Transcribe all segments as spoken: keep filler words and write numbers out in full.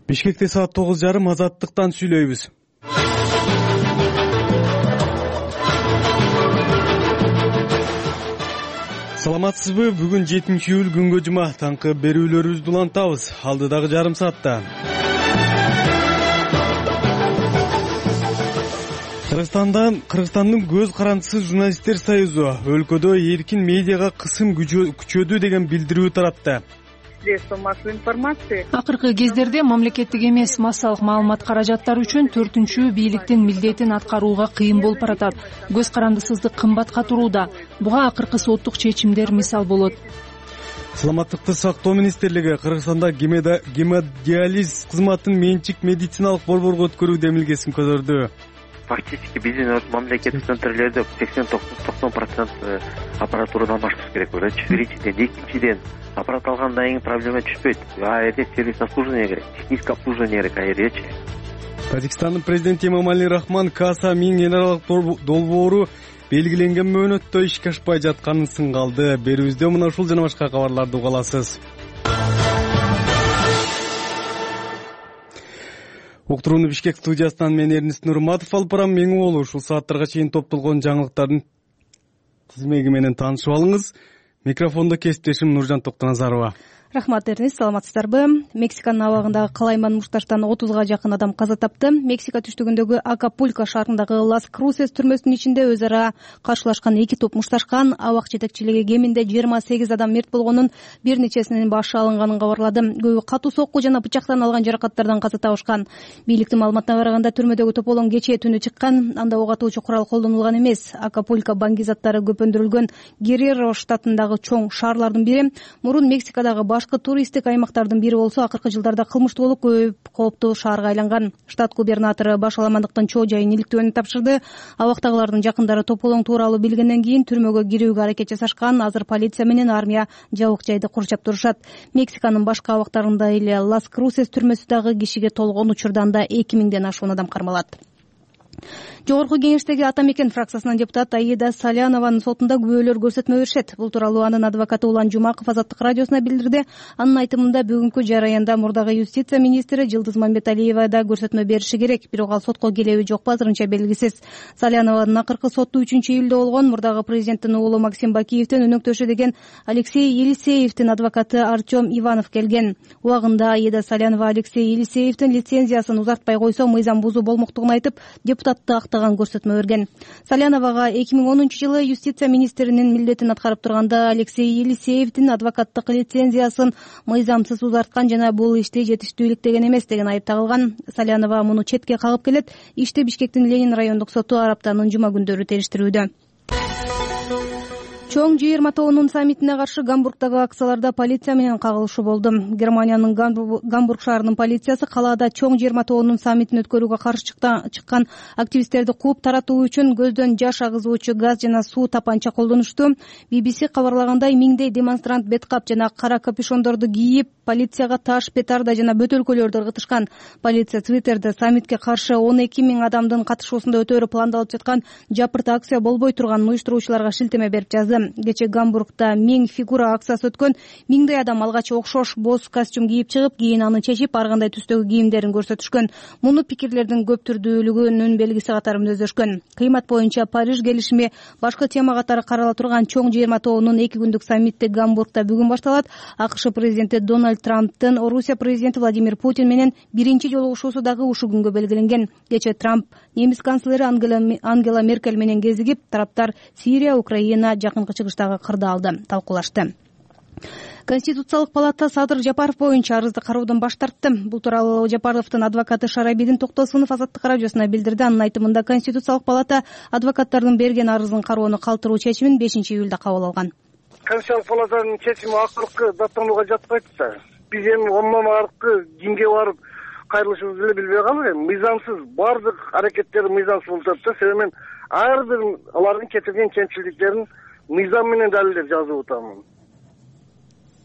Бишкекте саат тогуз жарым азаттыктан сүйлөйбүз. Саламатсызбы? Бүгүн жетинчи июль күнгө жума. Таңкы берүүлөрүбүздү улантабыз. Алдыдагы жарым саатта Кыргызстандан Кыргызстандын көз карандысыз журналисттер союзу өлкөдө эркин медиага кысым күчөдү деген билдирүү таратты. Массовой информации. Акыркы кездерде мамлекеттик эмес массалык маалымат каражаттары үчүн төртүнчү бийликтин милдетин аткарууга кыйын болуп баратат. Көз карандысыздык кымбатка турууда. Буга акыркы соттук чечимдер мисал болот. Саламаттыкты сактоо министрлиги Кыргызстанда гемодиализ кызматын менчик медициналык борборго өткөрүү демилгесин көтөрдү. Фактически биздин мамлекеттик центрлерде сексен токсон процент аппаратураны алмаштырыш керек болчу. Биринчиден, экинчиден аппарат алгандан кийин проблема түшпөйт. А жерде сервис обслуживание керек, технический обслуживание керек, а жердечи. Тажикстандын президенти Эмомали Рахмон Каса миң эл аралык долбоору белгиленген мөөнөттө ишке ашпай жатканын сынгалды. Берүүбүздө мына ушул жана башка кабарларды уга аласыз. Уктурууну Бишкек студиясынан мен Эрнис Нурматов алып барам. Мең болу ушул сааттарга чейин топтолгон жаңылыктардын тизмеги менен таанышып алыңыз. Микрофондо кесиптешим Нуржан Токтоназарова. Рахмат, Эрнис, саламатсыздарбы? Мексиканын абагындагы Калайман мушташтан отузга жакын адам каза тапты. Мексика түштүгүндөгү Акапулько шаарындагы Лас Крусес түрмөсүнүн ичинде өз ара каршылашкан эки топ мушташкан. Абак жетекчилиги кеминде жыйырма сегиз адам мерт болгонун, бир нечесинин башы алынганын кабарлады. Көбү катуу сокку жана бычактан алган жаракаттардан каза табышкан. Бийликтин маалыматына караганда түрмөдөгү тополоң кечээ түнү чыккан. Анда ок атуучу курал колдонулган эмес. Акапулько баңги-заттары көпөндүрүлгөн Герреро штатындагы чоң шаарлардын бири. Мурун Мексикадагы башкы туристтик аймактардын бири болсо, акыркы жылдарда кылмыштуулук көбөйүп, кооптуу шаарга айланган. Штат губернатору баш аламандыктын чоо жайын иликтөөнү тапшырды. Абактагылардын жакындары тополоң тууралуу билгенден кийин түрмөгө кирүүгө аракет жасашкан. Азыр полиция менен армия жабык жайды курчап турушат. Мексиканын башка абактарында эле Лас Крусес түрмөсү дагы кишиге толгон учурда анда эки миңден ашуун адам кармалат. Жогорку кеңештеги Ата Мекен фракциясынын депутаты Аида Салянованын сотунда күбөлөр көрсөтмө беришет. Бул тууралуу анын адвокаты Улан Жумаков Азаттык радиосуна билдирди. Анын айтымында бүгүнкү жараянда мурдагы юстиция министри Жылдыз Мамбеталиева да көрсөтмө бериши керек. Бирок ал сотко келеби жокпу азырынча белгисиз. Салянованын акыркы сотту үчүнчү июлда болгон мурдагы президенттин уулу Максим Бакиевдин өнөктөшү деген Алексей Елисеевдин адвокаты Артем Иванов келген. Убагында Аида Салянова Алексей Елисеевдин лицензиясын узартпай койсо мыйзам бузуу болмоктугун айтып, депутатты актаган көрсөтмө берген. Саляновага эки миң онунчу жылы юстиция министринин милдетин аткарып турганда Алексей Елисеевдин адвокаттык лицензиясын мыйзамсыз узарткан жана бул ишти жетиштүү иликтеген эмес деген айып тагылган. Салянова муну четке кагып келет. Ишти Бишкектин Ленин райондук соту араптанын жума күндөрү териштирүүдө. Чоң жыйырма тобунун саммитине каршы Гамбургдагы акцияларда полиция менен кагылышуу болду. Германиянын Гамбург шаарынын полициясы калаада чоң жыйырма тобунун саммитин өткөрүүгө каршы чыккан активисттерди кууп таратуу үчүн көздөн жаш агызуучу газ жана суу тапанча колдонушту. би би си кабарлагандай, миңдей демонстрант беткап жана кара капюшондорду кийип, полицияга таш, петарда жана бөтөлкөлөрдү ыргытышкан. Полиция Твиттерде саммитке каршы он эки миң адамдын катышуусунда өтөөрү пландалып жаткан жапырт акция болбой турганын уюштуруучуларга шилтеме берип жазды. Кече Гамбургда миң фигура акциясы өткөн. Миңдей адам алгач окшош боз костюм кийип чыгып, кийин аны чечип, ар кандай түстөгү кийимдерин көрсөтүшкөн. Муну пикирлердин көп түрдүүлүгүнүн белгиси катары мүнөздөшкөн. Кыймат боюнча Париж келишими башкы тема катары карала турган чоң жыйырма тобунун эки күндүк саммити Гамбургда бүгүн башталат. АКШ президенти Дональд Трамптын Орусия президенти Владимир Путин менен биринчи жолугушуусу дагы ушул күнгө белгиленген. Кече Трамп немис канцлери Ангела Меркель менен кезигип, тараптар Сирия, Украина, жакынкы чыгыштагы кырдаалды талкуулашты. Конституциялык палата Садыр Жапаров боюнча арызды кароодон баш тартты. Бул тууралуу Жапаровдун адвокаты Шарабидин Токтосунов Азаттык радиосуна билдирди. Анын айтымында Конституциялык палата адвокаттардын берген арызын кароону калтыруу чечимин бешинчи июлда кабыл алган. Конституциялык палатанын чечими акыркы даттанууга жатпайт да. Биз эми ондан аркы кимге барып кайрылышыбызды эле билбей калдык. Эми мыйзамсыз баардык аракеттер мыйзамсыз болуп жатса, себебин ар бир алардын кетирген кемчиликтерин мыйзам менен далилдеп жазып атам.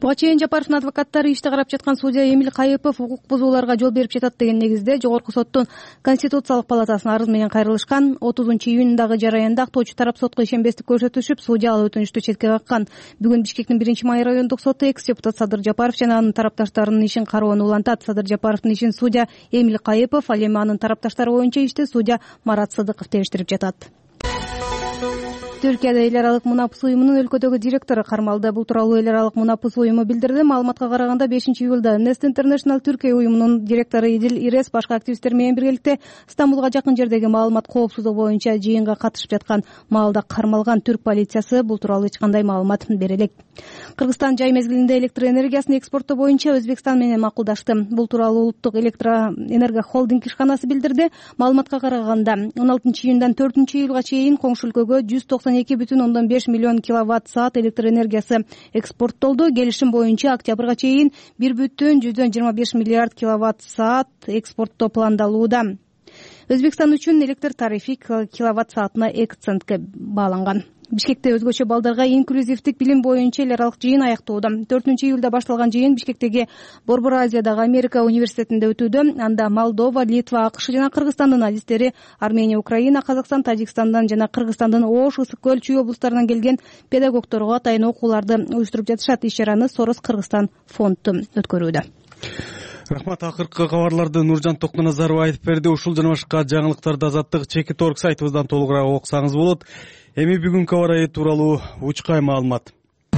Буга чейин Жапаровдун адвокаттары ишти карап жаткан судья Эмиль Кайыпов укук бузууларга жол берип жатат деген негизде Жогорку соттун Конституциялык палатасына арыз менен кайрылышкан. отузунчу июндагы жараянда актоочу тарап сотко ишенбестик көрсөтүшүп, судья ал өтүнүштү четке каккан. Бүгүн Бишкектин биринчи май райондук соту экс депутат Садыр Жапаров жана анын тарапташтарынын ишин кароону улантат. Садыр Жапаровдун ишин судья Эмиль Кайыпов, ал эми анын тарапташтары боюнча ишти судья Марат Сыдыков териштирип жатат. Түркияда эл аралык мунапыс уюмунун өлкөдөгү директору кармалды. Бул тууралуу эл аралык мунапыс уюму билдирди. Маалыматка караганда бешинчи июлда Nest International Түркия уюмунун директору Идил Ирес башка активисттер менен биргеликте Стамбулга жакын жердеги маалымат коопсуздугу боюнча жыйынга катышып жаткан маалда кармалган. Түрк полициясы бул тууралуу эч кандай маалымат бере элек. Кыргызстан жай мезгилинде электр энергиясын экспорттоо боюнча Өзбекстан менен макулдашты. Бул тууралуу Улуттук электроэнерго холдинг ишканасы билдирди. Маалыматка караганда он алтынчы июндан төртүнчү июлга чейин коңшу өлкөгө жүз токсон эки бүтүн ондон беш миллион киловатт саат электр энергиясы экспорттолду. Келишим боюнча октябрга чейин бир бүтүн жүздөн жыйырма беш миллиард киловатт саат экспорттоо пландалууда. Өзбекстан үчүн электр тарифи киловатт саатына эки центке бааланган. Бишкекте өзгөчө балдарга инклюзивдик билим боюнча эл аралык жыйын аяктоодо. төртүнчү июлда башталган жыйын Бишкектеги Борбор Азиядагы Америка университетинде өтүүдө. Анда Молдова, Литва, АКШ жана Кыргызстандын адистери, Армения, Украина, Казакстан, Тажикстандан жана Кыргызстандын Ош, Ысык көл, Чүй облустарынан келген педагогторго атайын окууларды уюштуруп жатышат. Иш-чараны Сорос Кыргызстан фонду өткөрүүдө. Рахмат. Акыркы кабарларды Нуржан Токназаров айтып берди. Ушул жана башка жаңылыктарды Азаттык чекит орг сайтыбыздан толугураак окусаңыз болот. Эми бүгүнкү аба ырайы тууралуу учкай маалымат.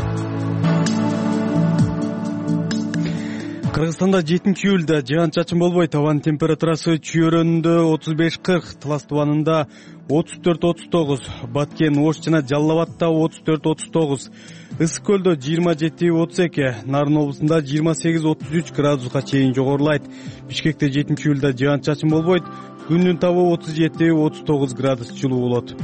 Кыргызстанда жетинчи июлда жаан-чачын болбой, табан температурасы Чүй өрөөнүндө отуз беш кырк, Талас тубанында отуз төрт отуз тогуз, Баткен, Ош жана Жалал Абадта отуз төрт отуз тогуз, Ысык көлдө жыйырма жети отуз эки, Нарын облусунда жыйырма сегиз отуз үч градуска чейин жогорулайт. Бишкекте жетинчи июлда жаан-чачын болбойт, күндүн табы отуз жети отуз тогуз градус жылуу болот.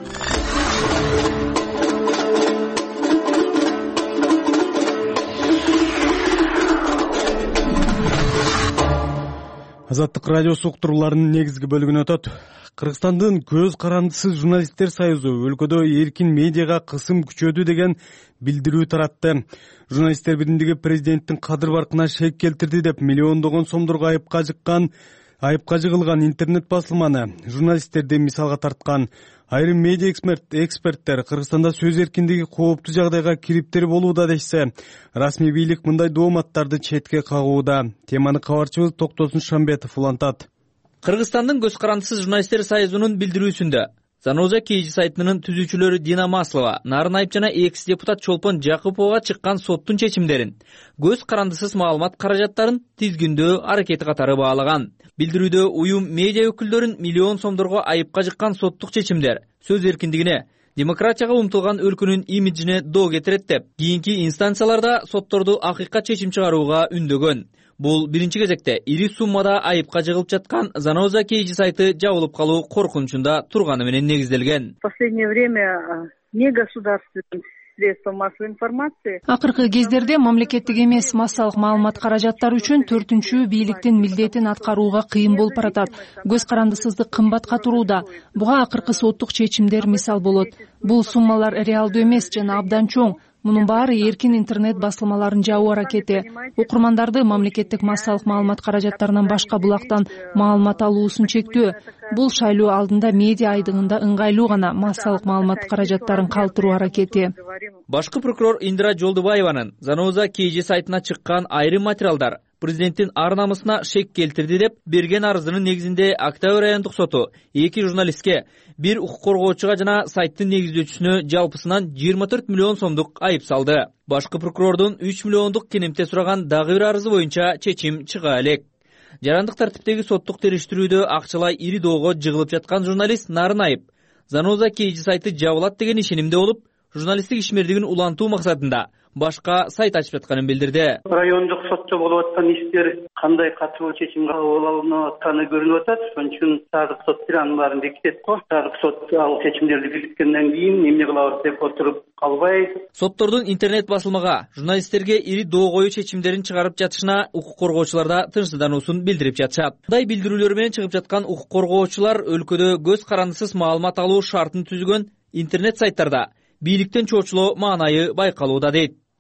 Азаттык радиосу уктурууларынын негизги бөлүгүнө өтөт. Кыргызстандын көз карандысыз журналисттер союзу өлкөдө эркин медиага кысым күчөдү деген билдирүү таратты. Журналисттер биримдиги президенттин кадыр баркына шек келтирди деп миллиондогон сомдорго айыпка жыккан айыпка жыгылган интернет басылманы журналисттерди мисалга тарткан. Айрым медиа эксперттер Кыргызстанда сөз эркиндиги кооптуу жагдайга кириптер болууда дешсе, расмий бийлик мындай дооматтарды четке кагууда. Теманы кабарчыбыз Токтосун Шамбетов улантат. Кыргызстандын көз карандысыз журналисттер союзунун билдирүүсүндө Заноза Кейжи сайтынын түзүүчүлөрү Дина Маслова, Нарын Айып жана экс депутат Чолпон Жакыповго чыккан соттун чечимдерин көз карандысыз маалымат каражаттарын тизгиндөө аракети катары баалаган. Билдирүүдө уюм медиа өкүлдөрүн миллион сомдорго айыпка жыккан соттук чечимдер сөз эркиндигине, демократияга умтулган өлкөнүн имиджине доо кетирет деп, кийинки инстанцияларда сотторду акыйкат чечим чыгарууга үндөгөн. Бул биринчи кезекте ири суммада айыпка жыгылып жаткан Заноза Кейжи сайты жабылып калуу коркунучунда турганы менен негизделген. В последнее время не государственные средства массовой информации. Акыркы кездерде мамлекеттик эмес массалык маалымат каражаттары үчүн төртүнчү бийликтин милдетин аткарууга кыйын болуп баратат. Көз карандысыздык кымбатка турууда. Буга акыркы соттук чечимдер мисал болот. Бул суммалар реалдуу эмес жана абдан чоң. Мунун баары эркин интернет басылмаларын жабуу аракети. Окурмандарды мамлекеттик массалык маалымат каражаттарынан башка булактан маалымат алуусун чектөө. Бул шайлоо алдында медиа айдыгында ыңгайлуу гана массалык маалымат каражаттарын калтыруу аракети. Башкы прокурор Индира Жолдубаеванын Заноза Кейжи сайтына чыккан айрым материалдар президенттин ар намысына шек келтирди деп берген арызынын негизинде Октябрь райондук соту эки журналистке, бир укук коргоочуга жана сайттын негиздөөчүсүнө жалпысынан жыйырма төрт миллион сомдук айып салды. Башкы прокурордун үч миллиондук кенемте сураган дагы бир арызы боюнча чечим чыга элек. Жарандык тартиптеги соттук териштирүүдө акчалай ири доого жыгылып жаткан журналист Нарын Айып Заноза Кейжи сайты жабылат деген ишенимде болуп, журналисттик ишмердигин улантуу максатында башка сайт ачып жатканын билдирди. Райондук сотчо болуп аткан иштер кандай катуу чечим кабыл алынып атканы көрүнүп атат. Ошон үчүн садык сот анын баарын бекитет го. Садык сот ал чечимдерди бекиткенден кийин эмне кылабыз деп отуруп калбай. Соттордун интернет басылмага журналисттерге ири доо коюу чечимдерин чыгарып жатышына укук коргоочулар да тынчсыздануусун билдирип жатышат. Мындай билдирүүлөр менен чыгып жаткан укук коргоочулар өлкөдө көз карандысыз маалымат алуу шартын түзгөн интернет сайттарда бийликтен чоочулоо маанайы байкалууда дейт.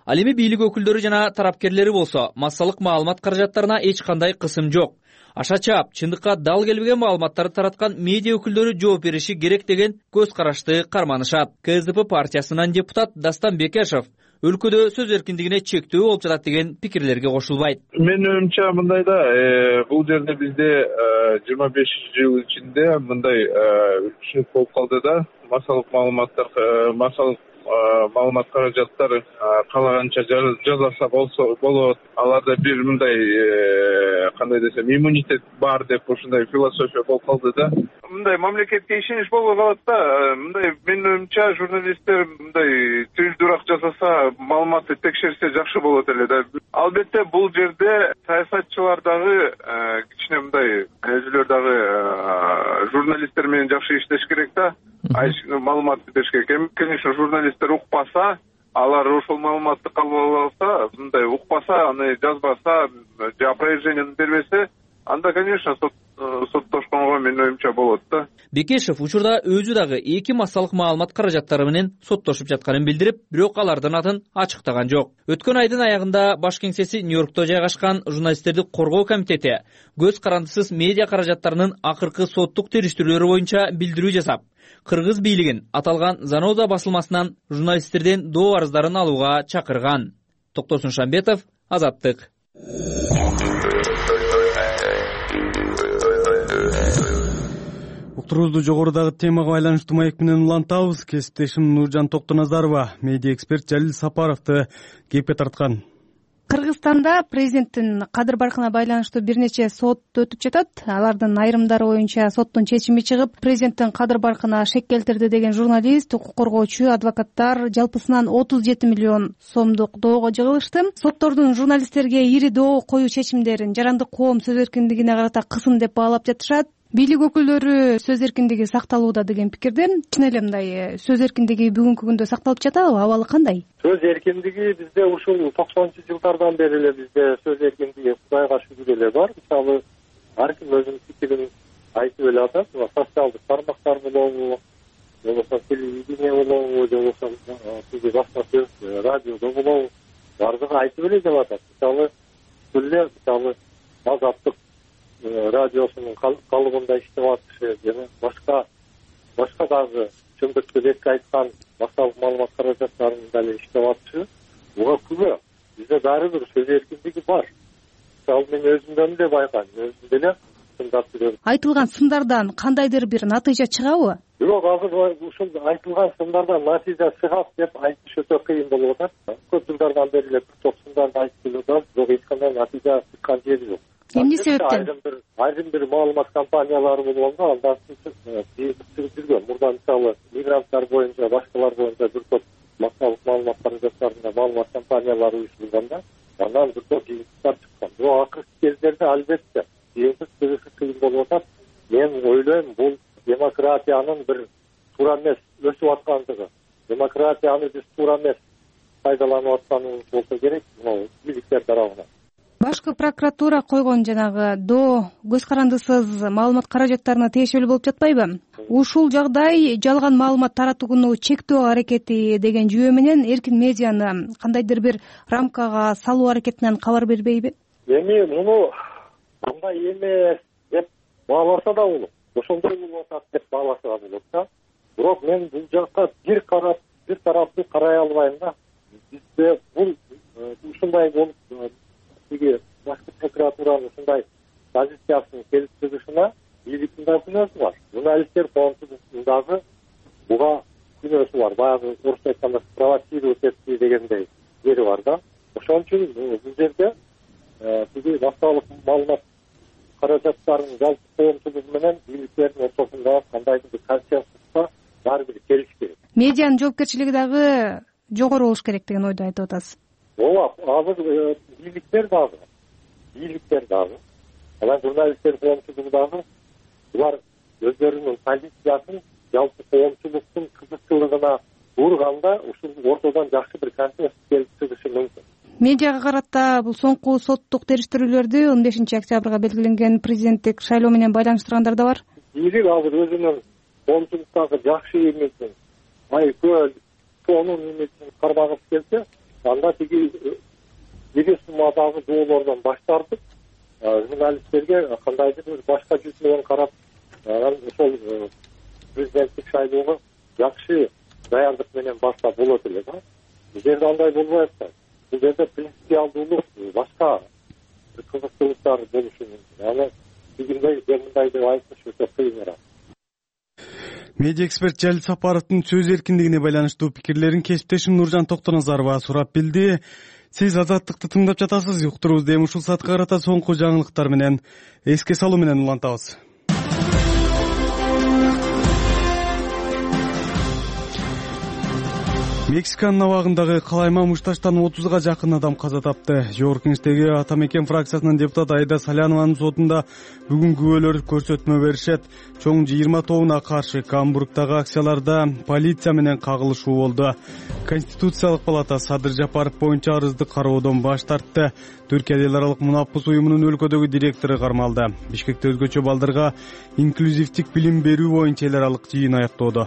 Ал эми бийлик өкүлдөрү жана тарапкерлери болсо массалык маалымат каражаттарына эч кандай кысым жок. Аша чаап, чындыкка дал келбеген маалыматтарды тараткан медиа өкүлдөрү жооп бериши керек деген көз карашты карманышат. КСДП партиясынан депутат Дастан Бекешев өлкөдө сөз эркиндигине чектөө болуп жатат деген пикирлерге кошулбайт. Менин оюмча мындай да, бул жерде бизде жыйырма беш жыл ичинде мындай түшүнүк болуп калды да, массалык маалыматтар, массалык маалымат каражаттары каалаганча жасаса болот. Аларда бир мындай кандай десем иммунитет бар деп ушундай философия болуп калды да. Мындай мамлекетке ишенич болбой калат да. Мындай менин оюмча журналисттер мындай түйүндүрөөк жасаса, маалыматты текшерсе жакшы болот эле да. Албетте бул жерде саясатчылар дагы кичине мындай өзүлөр дагы журналисттер менен жакшы иштеш керек да. Маалыматты бериш керек. Конечно, журналисттер укпаса, алар ошол маалыматты кабыл алса, мындай укпаса, аны жазбаса, же опровержениени бербесе, анда, конечно, соттошконго менин оюмча болот да. Бекешев учурда өзү дагы эки массалык маалымат каражаттары менен соттошуп жатканын билдирип, бирок алардын атын ачыктаган жок. Өткөн айдын аягында баш кеңсеси Нью-Йоркто жайгашкан журналисттерди коргоо комитети көз карандысыз медиа каражаттарынын акыркы соттук териштирүүлөрү боюнча билдирүү жасап, кыргыз бийлигин аталган Заноза басылмасынан журналисттерден доо арыздарын алууга чакырган. Токтосун Шамбетов, Азаттык. Уктуруубузду жогорудагы темага байланыштуу маек менен улантабыз. Кесиптешим Нуржан Токтоназарова медиа эксперт Жалил Сапаровду кепке тарткан. Кыргызстанда президенттин кадыр баркына байланыштуу бир нече сот өтүп жатат. Алардын айрымдары боюнча соттун чечими чыгып, президенттин кадыр баркына шек келтирди деген журналист, укук коргоочу, адвокаттар жалпысынан отуз жети миллион сомдук доого жыгылышты. Соттордун журналисттерге ири доо коюу чечимдерин жарандык коом сөз эркиндигине карата кысым деп баалап жатышат. Бийлик өкүлдөрү сөз эркиндиги сакталууда деген пикирде. Чын эле мындай сөз эркиндиги бүгүнкү күндө сакталып жатабы? Абалы кандай? Сөз эркиндиги бизде ушул токсонунчу жылдардан бери эле бизде сөз эркиндиги Кудайга шүгүр эле бар. Мисалы, ар ким өзүнүн пикирин айтып эле атат. Социалдык тармактар болобу, болбосо телевидение болобу, же болбосо тиги басма сөз радиодо болобу, бардыгы айтып эле деп атат. Мисалы, бүлө мисалы Азаттык радиосунун калыбында иштеп атышы жана башка башка дагы чындыкты бетке айткан массалык маалымат каражаттарын дагы иштеп атышы буга күбө. Бизде баары бир сөз эркиндиги бар. Мисалы, мен өзүмдөн эле байкайм, өзүм деле сындап жүрөм. Айтылган сындардан кандайдыр бир натыйжа чыгабы? Бирок азыр ушул айтылган сындардан натыйжа чыгат деп айтыш өтө кыйын болуп атат. Көп жылдардан бери эле бир топ сындарды айтып келатат, бирок эч кандай натыйжа чыккан жери жок. Эмне себептен? Айрым бир маалымат компаниялары болгондо андан чыгып жүргөн. Мурда мисалы мигранттар боюнча, башкалар боюнча бир топ массалык маалымат каражаттарында маалымат компаниялары уюштурганда, андан бир топ жыйынтыктар чыккан. Бирок акыркы кездерде албетте жыйынтык чыгышы кыйын болуп атат. Мен ойлойм, бул демократиянын бир туура эмес өсүп аткандыгы. Демократияны биз туура эмес пайдаланып атканыбыз болсо керек, могу бийликтер тарабынан. Башкы прокуратура койгон жанагы доо көз карандысыз маалымат каражаттарына тиешелүү болуп жатпайбы? Ушул жагдай жалган маалымат таратууну чектөө аракети деген жүйө менен эркин медианы кандайдыр бир рамкага салуу аракетинен кабар бербейби? Эми муну кандай эмес деп бааласа да болот. Ошондой болуп атат деп бааласа да болот да. Бирок мен бул жакка бир карап, бир тарапты карай албайм да. Бизде бул ушундай болуп тиги башкы прокуратуранын ушундай позициясын келип чыгышына бийликтин да күнөөсү бар. Журналисттер коомчулуктун дагы буга күнөөсү бар. Баягы орусча айтканда провоцировать этти дегендей жери бар да. Ошон үчүн бул жерде тиги массалык маалымат каражаттарынын жалпы коомчулугу менен бийликтердин ортосунда кандайдыр бир консенсуска баары бир келиш керек. Медианын жоопкерчилиги дагы жогору болуш керек деген ойду айтып атасыз. Ооба, азыр бийликтер дагы, бийликтер дагы, анан журналисттер коомчулугу дагы булар өздөрүнүн позициясын жалпы коомчулуктун кызыкчылыгына урганда ушул ортодон жакшы бир консенсус келип чыгышы мүмкүн. Медиага карата бул соңку соттук териштирүүлөрдү он бешинчи октябрга белгиленген президенттик шайлоо менен байланыштыргандар да бар. Бийлик азыр өзүнүн коомчулуктагы жакшы имиджин, айкөл, сонун имиджин кармагысы келсе, анда тиги эки суммадагы доолордон баш тартып журналисттерге кандайдыр бир башка жүз менен карап анан ошол президенттик шайлоого жакшы даярдык менен барса болот эле да. Бул жерде андай болбой атпайбы. Бул жерде принципиалдуулук башка кызыктуулуктар болушу мүмкүн. Аны тигиндей мындай деп айтыш өтө кыйын экен. Медиа эксперт Жалил Сапаровдун сөз эркиндигине байланыштуу пикирлерин кесиптешим Нуржан Токтоназарова сурап билди. Сиз Азаттыкты тыңдап жатасыз. Уктуруубузду эми ушул саатка карата соңку жаңылыктар менен эске салуу менен улантабыз. Мексиканын абагындагы калайма мушташтан отузга жакын адам каза тапты. Жогорку Кеңештеги Ата Мекен фракциясынын депутаты Айда Салянованын сотунда бүгүн күбөлөр көрсөтмө беришет. Чоң жыйырма тобуна каршы Гамбургдагы акцияларда полиция менен кагылышуу болду. Конституциялык палата Садыр Жапаров боюнча арызды кароодон баш тартты. Түркия эл аралык мунаппус уюмунун өлкөдөгү директору кармалды. Бишкекте өзгөчө балдарга инклюзивдик билим берүү боюнча эл аралык жыйын аяктоодо.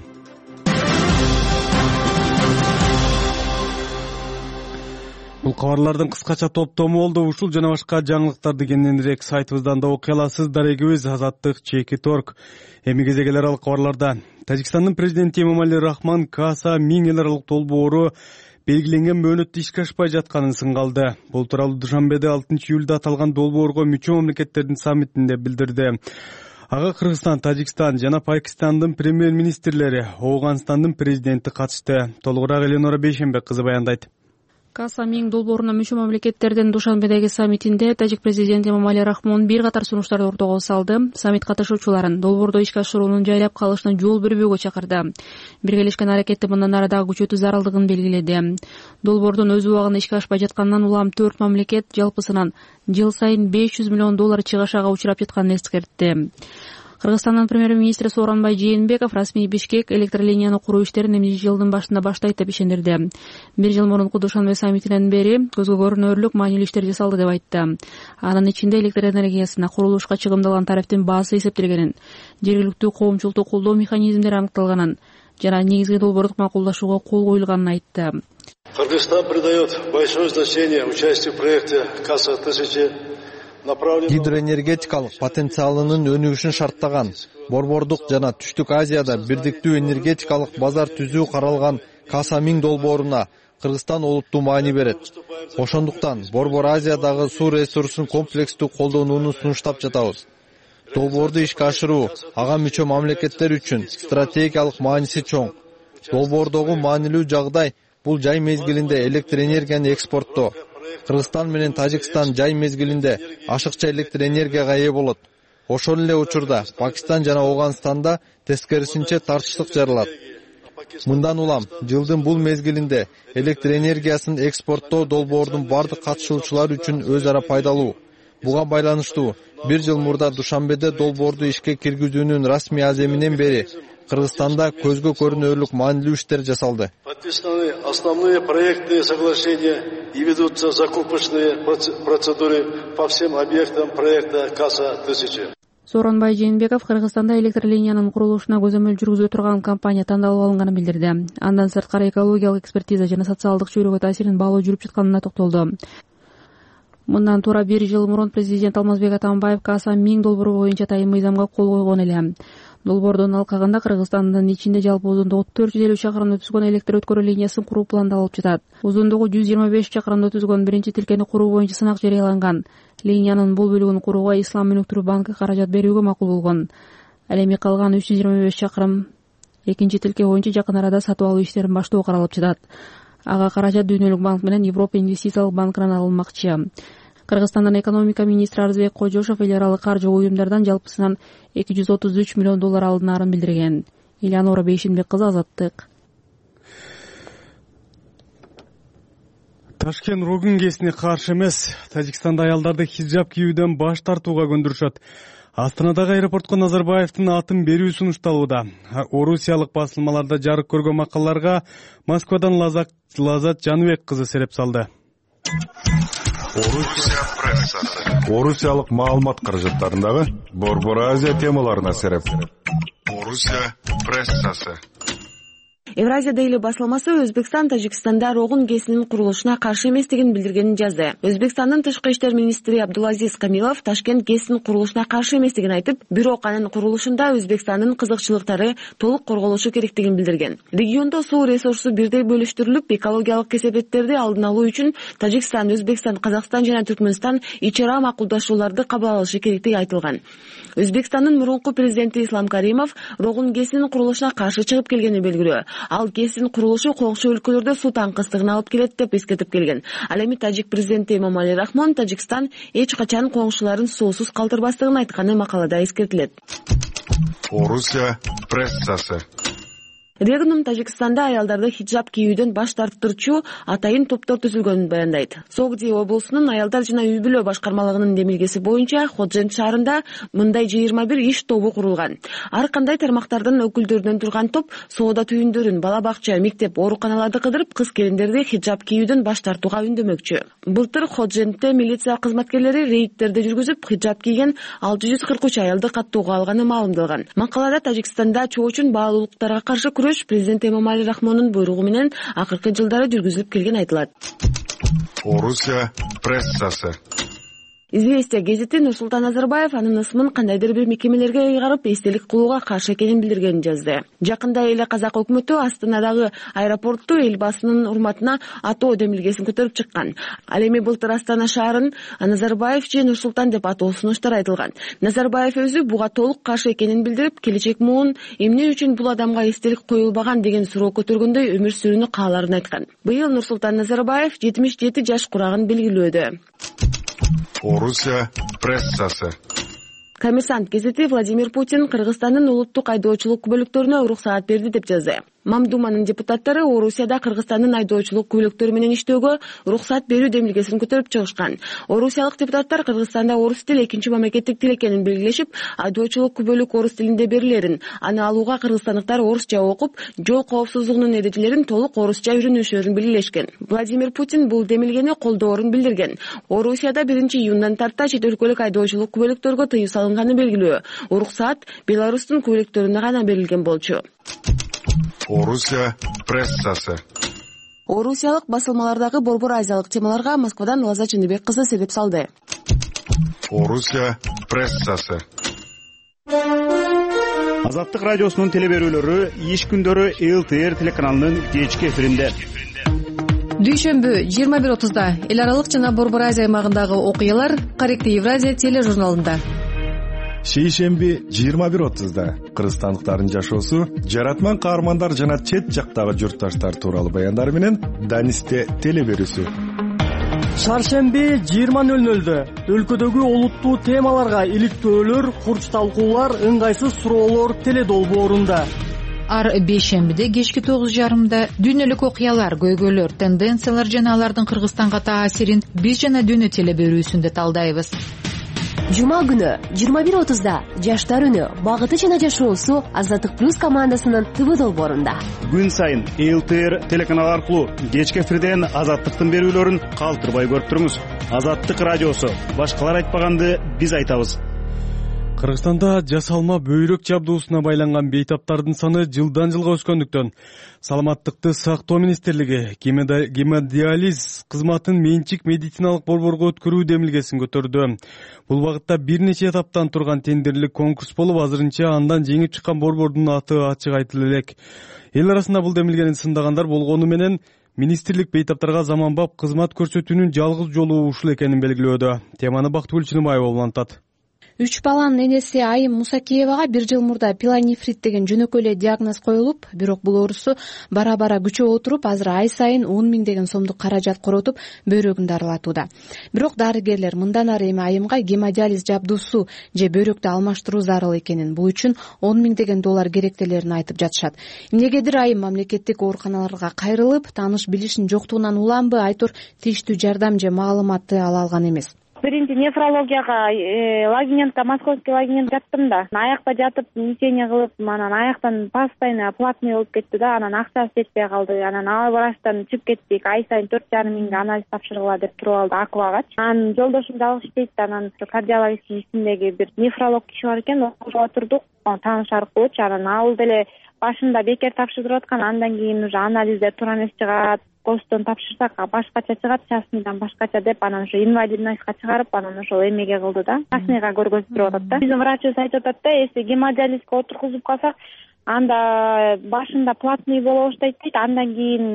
Бул кабарлардын кыскача топтому болду. Ушул жана башка жаңылыктарды кененирээк сайтыбыздан да окуй аласыз. Дарегибиз Азаттык чеки торг. Эми кезек эл аралык кабарларда. Тажикстандын президенти Эмомали Рахмон Каса миң эл аралык долбоору белгиленген мөөнөттө ишке ашпай жатканын сынгалды. Бул тууралуу Душанбеде алтынчы июлда аталган долбоорго мүчө мамлекеттердин саммитинде билдирди. Ага Кыргызстан, Тажикстан жана Пакистандын премьер-министрлери, Ооганстандын президенти катышты. Толугураак Эленора Бейшенбек кызы баяндайт. Каса миң долбооруна мүчө мамлекеттердин Душанбедеги саммитинде тажик президенти Эмомали Рахмон бир катар сунуштарды ортого салды. Саммит катышуучуларын долбоорду ишке ашыруунун жайлап калышына жол бербөөгө чакырды. Биргелешкен аракетти мындан ары дагы күчөтүү зарылдыгын белгиледи. Долбоордун өз убагында ишке ашпай жатканынан улам төрт мамлекет жалпысынан жыл сайын беш жүз миллион доллар чыгашага учурап жатканын эскертти. Кыргызстандын премьер-министри Сооронбай Жээнбеков расмий Бишкек электр линияны куруу иштерин эми жылдын башында баштайт деп ишендирди. Бир жыл мурунку Душанбе саммитинен бери көзгө көрүнөрлүк маанилүү иштер жасалды деп айтты. Анын ичинде электр энергиясына курулушка чыгымдалган тарифтин баасы эсептелгенин, жергиликтүү коомчулукту колдоо механизмдери аныкталганын жана негизги долбоордук макулдашууга кол коюлганын айтты. Кыргызстан придает большое значение участию в проекте Каса тысячи. Гидроэнергетикалык потенциалынын өнүгүшүн шарттаган Борбордук жана Түштүк Азияда бирдиктүү энергетикалык базар түзүү каралган Каса миң долбооруна Кыргызстан олуттуу маани берет. Ошондуктан Борбор Азиядагы суу ресурсун комплекстүү колдонууну сунуштап жатабыз. Долбоорду ишке ашыруу ага мүчө мамлекеттер үчүн стратегиялык мааниси чоң. Долбоордогу маанилүү жагдай бул жай мезгилинде электр энергияны экспорттоо. Кыргызстан менен Тажикстан жай мезгилинде ашыкча электр энергияга ээ болот. Ошол эле учурда Пакистан жана Ооганстанда тескерисинче тартыштык жаралат. Мындан улам жылдын бул мезгилинде электр энергиясын экспорттоо долбоордун бардык катышуучулары үчүн өз ара пайдалуу. Буга байланыштуу бир жыл мурда Душанбеде долбоорду ишке киргизүүнүн расмий аземинен бери Кыргызстанда көзгө көрүнөрлүк маанилүү иштер жасалды. Подписаны основные проекты соглашения и ведутся закупочные процедуры по всем объектам проекта Каса тысячи. Сооронбай Жээнбеков Кыргызстанда электр линиянын курулушуна көзөмөл жүргүзө турган компания тандалып алынганын билдирди. Андан сырткары экологиялык экспертиза жана социалдык чөйрөгө таасиринин баалоо жүрүп жатканына токтолду. Мындан туура бир жыл мурун президент Алмазбек Атамбаев Каса миң долбоору боюнча тайын мыйзамга кол койгон эле. Долбоордун алкагында Кыргызстандын ичинде жалпы узундугу төрт жүз элүү чакырымды түзгөн электр өткөрүү линиясын куруу пландалып жатат. Узундугу жүз жыйырма беш чакырымды түзгөн биринчи тилкени куруу боюнча сынак жарыяланган. Линиянын бул бөлүгүн курууга Ислам өнүктүрүү банкы каражат берүүгө макул болгон. Ал эми калган үч жүз жыйырма беш чакырым экинчи тилке боюнча жакын арада сатып алуу иштерин баштоо каралып жатат. Ага каражат Дүйнөлүк банк менен Европа инвестициялык банкынан алынмакчы. Кыргызстандын экономика министри Арызбек Кожошов эл аралык каржы уюмдардан жалпысынан эки жүз отуз үч миллион доллар алынаарын билдирген. Элеонора Бейшенбек кызы, Азаттык. Ташкент рогингесине каршы эмес. Тажикстанда аялдарды хиджаб кийүүдөн баш тартууга көндүрүшөт. Астанадагы аэропортко Назарбаевдин атын берүү сунушталууда. Орусиялык басылмаларда жарык көргөн макалаларга Москвадан Лазат Жаныбек кызы сереп салды. Орусия прессасы. Орусиялык маалымат каражаттарындагы Борбор Азия темаларына сереп. Орусия прессасы. Евразия Дейли басылмасы Өзбекстан Тажикстанда рогун ГЭСинин курулушуна каршы эместигин билдиргенин жазды. Өзбекстандын тышкы иштер министри Абдулазиз Камилов Ташкент ГЭСинин курулушуна каршы эместигин айтып, бирок анын курулушунда Өзбекстандын кызыкчылыктары толук корголушу керектигин билдирген. Региондо суу ресурсу бирдей бөлүштүрүлүп, экологиялык кесепеттерди алдын алуу үчүн Тажикстан, Өзбекстан, Казакстан жана Түркмөнстан ич ара макулдашууларды кабыл алышы керектиги айтылган. Өзбекстандын мурунку президенти Ислам Каримов рогун ГЭСинин курулушуна каршы чыгып келгени белгилүү. Ал ГЭСинин курулушу коңшу өлкөлөрдө суу таңкыстыгына алып келет деп эскертип келген. Ал эми Тажик президенти Эмомали Рахмон Тажикстан эч качан коңшуларын суусуз калтырбастыгын айтканы макалада эскертилет. Орусия прессасы. Регнум Тажикстанда аялдарды хиджаб кийүүдөн баш тартырчу атайын топтор түзүлгөнүн баяндайт. Согди облусунун аялдар жана үй бүлө башкармалыгынын демилгеси боюнча Ходжент шаарында мындай жыйырма бир иш тобу курулган. Ар кандай тармактардын өкүлдөрүнөн турган топ соода түйүндөрүн, бала бакча, мектеп, ооруканаларды кыдырып, кыз келиндерди хиджаб кийүүдөн баш тартууга үндөмөкчү. Былтыр Ходжентте милиция кызматкерлери рейдтерди жүргүзүп, хиджаб кийген алты жүз кырк үч аялды каттоого алганы маалымдалган. Макалада Тажикстанда чоочун баалуулуктарга каршы президент Эмомали Рахмондун буйругу менен акыркы жылдары жүргүзүлүп келген айтылат. Орусия прессасы. Известия гезити Нурсултан Назарбаев анын ысмын кандайдыр бир мекемелерге ыйгарып эстелик кылууга каршы экенин билдиргенин жазды. Жакында эле казак өкмөтү Астанадагы аэропортту элбасынын урматына атоо демилгесин көтөрүп чыккан. Ал эми былтыр Астана шаарын Назарбаев же Нурсултан деп атоо сунуштар айтылган. Назарбаев өзү буга толук каршы экенин билдирип, келечек муун эмне үчүн бул адамга эстелик коюлбаган деген суроо көтөргөндөй өмүр сүрүүнү кааларын айткан. Быйыл Нурсултан Назарбаев жетимиш жети жаш курагын белгилөөдө. Орусия прессасы. Коммерсант гезити Владимир Путин Кыргызстандын улуттук айдоочулук күбөлүктөрүнө уруксаат берди деп жазды. Мамдуманын депутаттары Орусияда Кыргызстандын айдоочулук күбөлүктөрү менен иштөөгө уруксаат берүү демилгесин көтөрүп чыгышкан. Орусиялык депутаттар Кыргызстанда орус тили экинчи мамлекеттик тил экенин белгилешип, айдоочулук күбөлүк орус тилинде берилерин, аны алууга кыргызстандыктар орусча окуп, жол коопсуздугунун эрежелерин толук орусча үйрөнүшөрүн белгилешкен. Владимир Путин бул демилгени колдоорун билдирген. Орусияда биринчи июндан тарта чет өлкөлүк айдоочулук күбөлүктөргө тыюу салынганы белгилүү. Уруксаат Беларустун күбөлүктөрүнө гана берилген болчу. Орусия прессасы. Орусиялык басылмалардагы борбор азиялык темаларга Москвадан Лаза Чындыбек кызы себеп салды. Орусия прессасы. Азаттык радиосунун телеберүүлөрү иш күндөрү эл тэ эр телеканалынын кечки эфиринде. Дүйшөмбү жыйырма бир отузда эл аралык жана борбор Азия аймагындагы окуялар Корректив Евразия тележурналында. Шейшемби жыйырма бир отузда кыргызстандыктардын жашоосу, жаратман каармандар жана чет жактагы журтташтар тууралуу баяндар менен Данисте телеберүүсү. Шаршемби жыйырма нөл нөлдө өлкөдөгү олуттуу темаларга иликтөөлөр, курч талкуулар, ыңгайсыз суроолор теледолбоорунда. Ар бейшембиде кечки тогуз жарымда дүйнөлүк окуялар, көйгөйлөр, тенденциялар жана алардын Кыргызстанга таасирин биз жана дүйнө телеберүүсүндө талдайбыз. Жума күнү жыйырма бир отузда жаштар үнү, багыты жана жашоосу Азаттык плюс командасынын ТВ долбоорунда. Күн сайын эл тэ эр телеканалы аркылуу кечки эфирден Азаттыктын берүүлөрүн калтырбай көрүп туруңуз. Азаттык радиосу, башкалар айтпаганды биз айтабыз. Кыргызстанда жасалма бөйрөк жабдуусуна байланган бейтаптардын саны жылдан жылга өскөндүктөн Саламаттыкты сактоо министрлиги гемодиализ кызматын менчик медициналык борборго өткөрүү демилгесин көтөрдү. Бул багытта бир нече этаптан турган тендерлик конкурс болуп, азырынча андан жеңип чыккан борбордун аты ачык айтылып элек. Эл арасында бул демилгени сындагандар болгону менен министрлик бейтаптарга заманбап кызмат көрсөтүүнүн жалгыз жолу ушул экенин белгилөөдө. Теманы Бактыгүл Чыныбаева улантат. Үч баланын энеси Айым Мусакеевага бир жыл мурда пилонефрит деген жөнөкөй эле диагноз коюлуп, бирок бул оорусу бара-бара күчөп отуруп, азыр ай сайын он миң деген сомдук каражат коротуп, бөйрөгүн дарылатууда. Бирок дарыгерлер мындан ары эми Айымга гемодиализ жабдуусу же бөйрөктү алмаштыруу зарыл экенин, бул үчүн он миң деген доллар керектелерин айтып жатышат. Эмнегедир Айым мамлекеттик ооруканаларга кайрылып, тааныш билишин жоктугунан уламбы, айтор тийиштүү жардам же маалыматты ала алган эмес. Биринчи нефрологияга лагинентка, московский лагинент жаттым да. Аякта жатып, лечение кылып, анан аяктан постоянно платный болуп кетти да, анан акчасы жетпей калды. Анан ал врачтан чыгып кеттик. Ай сайын төрт жарым миңге анализ тапшыргыла деп туруп алды Аквагачы. Анан жолдошум жалгыз иштейт, анан кардиологический исимдеги бир нефролог киши бар экен, ошого турдук, тааныш аркылуучу. Анан ал деле башында бекер тапшыртып аткан, андан кийин уже анализдер туура эмес чыгат, гостон тапшырсак башкача чыгат, частныйдан башкача деп анан ошо инвалидностька чыгарып анан ошол эмеге кылды да, частныйга көргөзүп атат да. Биздин врачыбыз айтып атат да, если гемодиализге отургузуп калсак анда башында платный боло баштайт дейт, андан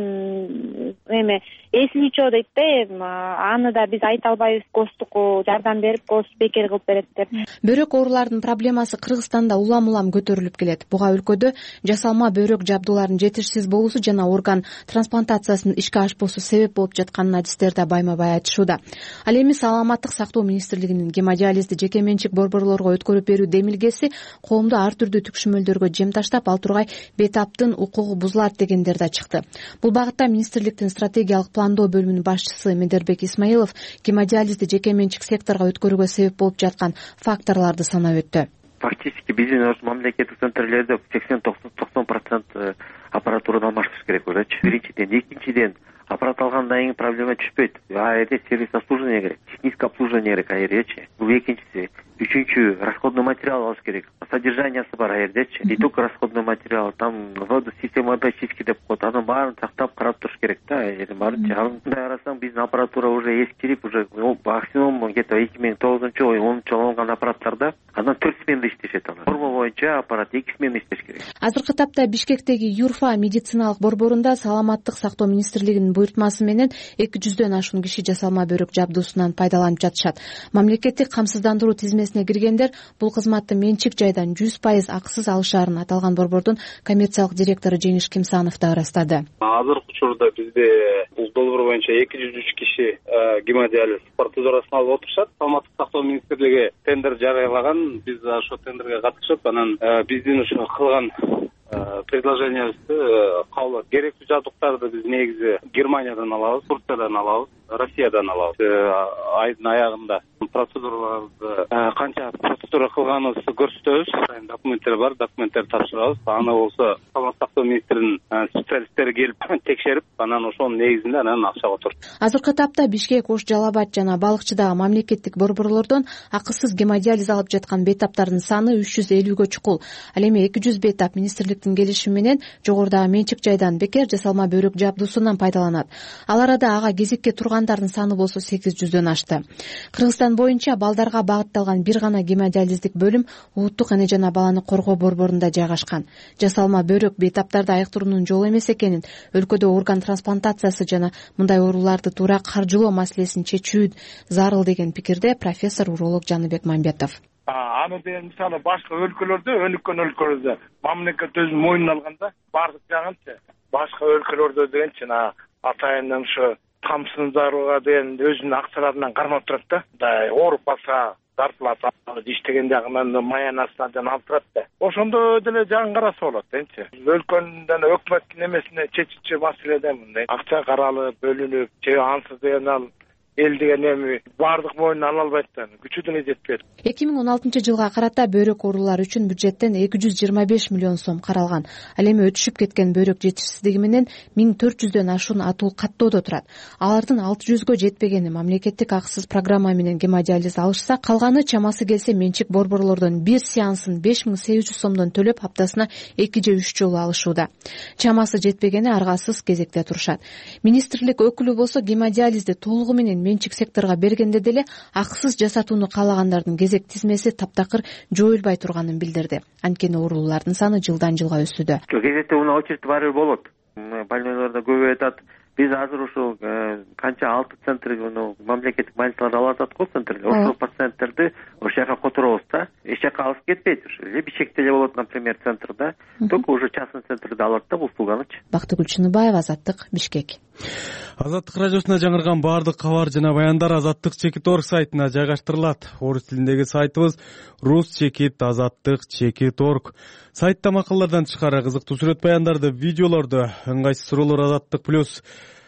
кийин эме эсилүүчү дейт да, аны да биз айта албайбыз, гостуку жардам берип гос бекер кылып берет деп. Бөйрөк ооруларынын проблемасы Кыргызстанда улам улам көтөрүлүп келет. Буга өлкөдө жасалма бөйрөк жабдууларынын жетишсиз болуусу жана орган трансплантациясынын ишке ашпоосу себеп болуп жатканын адистер да байма бай айтышууда. Ал эми Саламаттык сактоо министрлигинин гемодиализди жеке менчик борборлорго өткөрүп берүү демилгеси коомду ар түрдүү түкшүмөлдөргө жем таштап, ал тургай бейтаптын укугу бузулат дегендер да чыкты. Бул багытта министрликтин стратегиялык пландоо бөлүмүнүн башчысы Медербек Исмаилов гемодиализди жеке менчик секторго өткөрүүгө себеп болуп жаткан факторлорду санап өттү. Фактически биздин мамлекеттик центрлерде сексен токсон процент аппаратураны алмаштырыш керек болчу. Биринчиден, экинчиден аппарат алгандан кийин проблема түшпөйт. А жерде сервис обслуживание керек, техническое обслуживание керек а жердечи. Бул экинчиси. Үчүнчү, расходный материал алыш керек. Содержаниясы бар а жердечи. Не только расходный материал, там система образчики деп коет. Анын баарын сактап карап туруш керек да, а жердин баарынча. Мындай карасаң биздин аппаратура уже эскирип, уже максимум где-то эки миң тогузунчу онунчу жылы алынган аппараттарда андан төрт смена иштешет алар. Форма боюнча аппарат эки смена иштеш керек. Азыркы тапта Бишкектеги Юрфа медициналык борборунда Саламаттык сактоо министрлигинин буйртмасы менен эки жүздөн ашуун киши жасалма бөйрөк жабдуусунан пайдаланып жатышат. Мамлекеттик камсыздандыруу тизмесине киргендер бул кызматты менчик жайдан жүз пайыз акысыз алышаарын аталган борбордун коммерциялык директору Жеңиш Кимсанов да ырастады. Азыркы учурда бизде бул долбоор боюнча эки жүз үч киши гемодиализ процедурасын алып отурушат. Саламаттык сактоо министрлиги тендер жарыялаган, биз ошол тендерге катышып, анан биздин ошо кылган предложениябызды кабыл керектүү жабдыктарды биз негизи Германиядан алабыз, Турциядан алабыз, Россиядан алабыз. Айдын аягында процедураларды канча процедура кылганыбызды көрсөтөбүз. Документтер бар, документтерди тапшырабыз. Аны болсо Саламаттык сактоо министринин специалисттери келип текшерип, анан ошонун негизинде анан акчага отурат. Азыркы тапта Бишкек, Ош, Жалал-Абад жана Балыкчыдагы мамлекеттик борборлордон акысыз гемодиализ алып жаткан бейтаптардын саны үч жүз элүүгө чукул. Ал эми эки жүз бейтап министрликтин келишими менен жогорудагы менчик жайдан бекер жасалма бөйрөк жабдуусунан пайдаланат. Ал арада ага кезекке тургандардын саны болсо сегиз жүздөн ашты. Кыргызстан боюнча балдарга багытталган бир гана гемодиализдик бөлүм улуттук эне жана баланы коргоо борборунда жайгашкан. Жасалма бөйрөк бейтаптарды айыктыруунун жолу эмес экенин, өлкөдө орган трансплантациясы жана мындай ооруларды туура каржылоо маселесин чечүү зарыл деген пикирде профессор уролог Жаныбек Мамбетов. Аны деген мисалы башка өлкөлөрдө, өнүккөн өлкөлөрдө мамлекет өзүнүн мойнуна алганда бардык жагынчы башка өлкөлөрдө дегенчи атайын ушу камсын зарууга деген өзүнүн акчаларынан кармап турат да. Мындай ооруп калса зарплата иштеген жагынан маянасынан алып турат да. Ошондо деле жагын караса болот дегенчи. Өлкөнүн өкмөттүн эмесине чечүүчү маселеде мындай акча каралып, бөлүнүп, же ансыз деген ал эл деген эми баардык мойнуна ала албайт да, күчү деле жетпейт. эки миң он алтынчы жылга карата бөйрөк оорулары үчүн бюджеттен эки жүз жыйырма беш миллион сом каралган. Ал эми өтүшүп кеткен бөйрөк жетишсиздиги менен миң төрт жүздөн ашуун атуу каттоодо турат. Алардын алты жүзгө жетпегени мамлекеттик акысыз программа менен гемодиализ алышса, калганы чамасы келсе менчик борборлордон бир сеансын беш миң сегиз жүз сомдон төлөп аптасына эки же үч жолу алышууда. Чамасы жетпегени аргасыз кезекте турушат. Министрлик өкүлү болсо гемодиализди толугу менен менчик секторго бергенде деле акысыз жасатууну каалагандардын кезек тизмеси таптакыр жоюлбай турганын билдирди. Анткени оорулардын саны жылдан жылга өсүүдө. Кезекте уна очередь баары болот. Больнойлордо көбөйүп атат. Биз азыр ушул канча алты центр мамлекеттик больницаларда алып атат го центрлер. Ошол пациенттерди ошол жака которобуз да. Эч жака алып кетпейт ушу. Бишкекте эле болот, например, центрда. Только уже частный центрде алат да услуганычы. Бактыгүл Чыныбаева, Азаттык, Бишкек. Азаттык радиосуна жаңырган баардык кабар жана баяндар азаттык чекит орг сайтына жайгаштырылат. Орус тилиндеги сайтыбыз рус чекит азаттык чекит орг. Сайтта макалалардан тышкары кызыктуу сүрөт баяндарды, видеолорду, ыңгайсыз суроолор азаттык плюс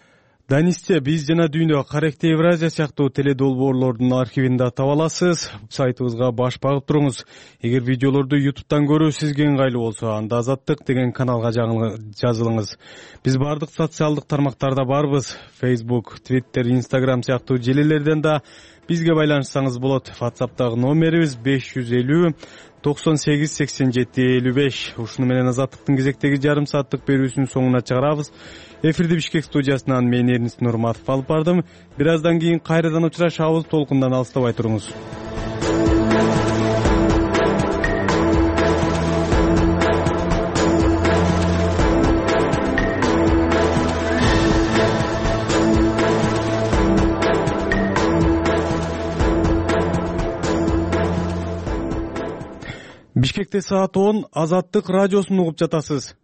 Данисте биз жана дүйнө Каректе Евразия сыяктуу теледолбоорлордун архивинде таба аласыз. Сайтыбызга баш багып туруңуз. Эгер видеолорду ютубтан көрүү сизге ыңгайлуу болсо, анда Азаттык деген каналга жазылыңыз. Биз бардык социалдык тармактарда барбыз. Facebook, Twitter, Instagram сыяктуу желилерден да бизге байланышсаңыз болот. WhatsApp'тагы номерибиз беш жүз элүү токсон сегиз сексен жети элүү беш. Ушуну менен Азаттыктын кезектеги жарым сааттык берүүсүнүн соңуна чыгарабыз. Эфирди Бишкек студиясынан мен Эрнис Нурматов алып бардым. Бир аздан кийин кайрадан учурашабыз. Толкундан алыстабай туруңуз. Бишкекте саат он. Азаттык радиосун угуп жатасыз.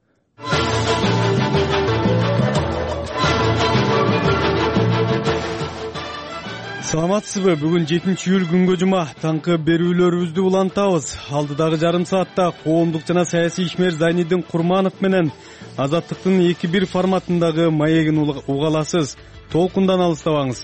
Саламатсызбы? Бүгүн жетинчи июль күнгө жума. Таңкы берүүлөрүбүздү улантабыз. Алдыдагы жарым саатта коомдук жана саясий ишмер Зайниддин Курманов менен Азаттыктын эки бир форматындагы маегин уга аласыз. Толкундан алыстабаңыз.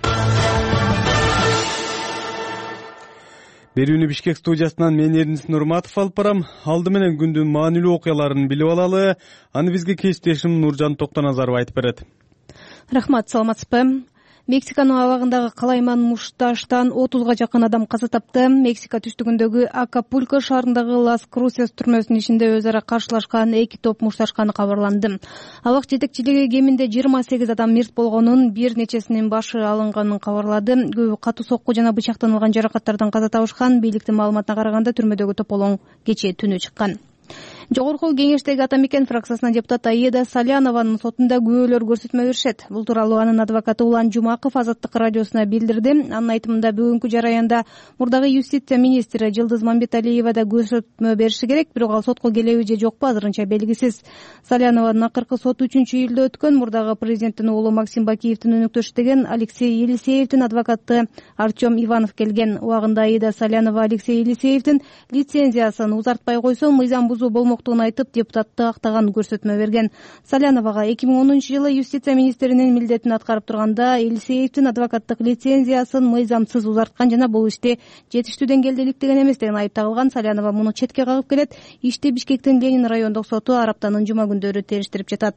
Берүүнү Бишкек студиясынан мен Эрнис Нурматов алып барам. Алды менен күндүн маанилүү окуяларын билип алалы. Аны бизге кесиптешим Нуржан Токтоназаров айтып берет. Рахмат, саламатсызбы? Мексиканын абагындагы калайман мушташтан отузга жакын адам каза тапты. Мексика түштүгүндөгү Акапулько шаарындагы Лас Крусес түрмөсүнүн ичинде өз ара каршылашкан эки топ мушташканы кабарланды. Абак жетекчилиги кеминде жыйырма сегиз адам мерт болгонун, бир нечесинин башы алынганын кабарлады. Көбү катуу сокку жана бычактан жаракаттардан каза табышкан. Бийликтин маалыматына караганда түрмөдөгү тополоң кечээ түнү чыккан. Жогорку кеңештеги Атамекен фракциясынын депутаты Аида Салянованын сотунда күбөлөр көрсөтмө беришет. Бул тууралуу анын адвокаты Улан Жумаков Азаттык радиосуна билдирди. Анын айтымында бүгүнкү жараянда мурдагы юстиция министри Жылдыз Мамбеталиева да көрсөтмө бериши керек, бирок ал сотко келеби же жокпу азырынча белгисиз. Салянованын акыркы соту үчүнчү июлда өткөн. Мурдагы президенттин уулу Максим Бакиевдин өнөктөшү деген Алексей Елисеевдин адвокаты Артем Иванов келген. Убагында Аида Салянова Алексей Елисеевдин лицензиясын узартпай койсо мыйзам бузуу болмок айтып, депутатты актаган көрсөтмө берген. Саляновага эки миң онунчу жылы юстиция министринин милдетин аткарып турганда Елисеевдин адвокаттык лицензиясын мыйзамсыз узарткан жана бул иште жетиштүү деңгээлде иликтеген эмес деген айып тагылган. Салянова муну четке кагып келет. Ишти Бишкектин Ленин райондук соту Араптанын жума күндөрү териштирип жатат.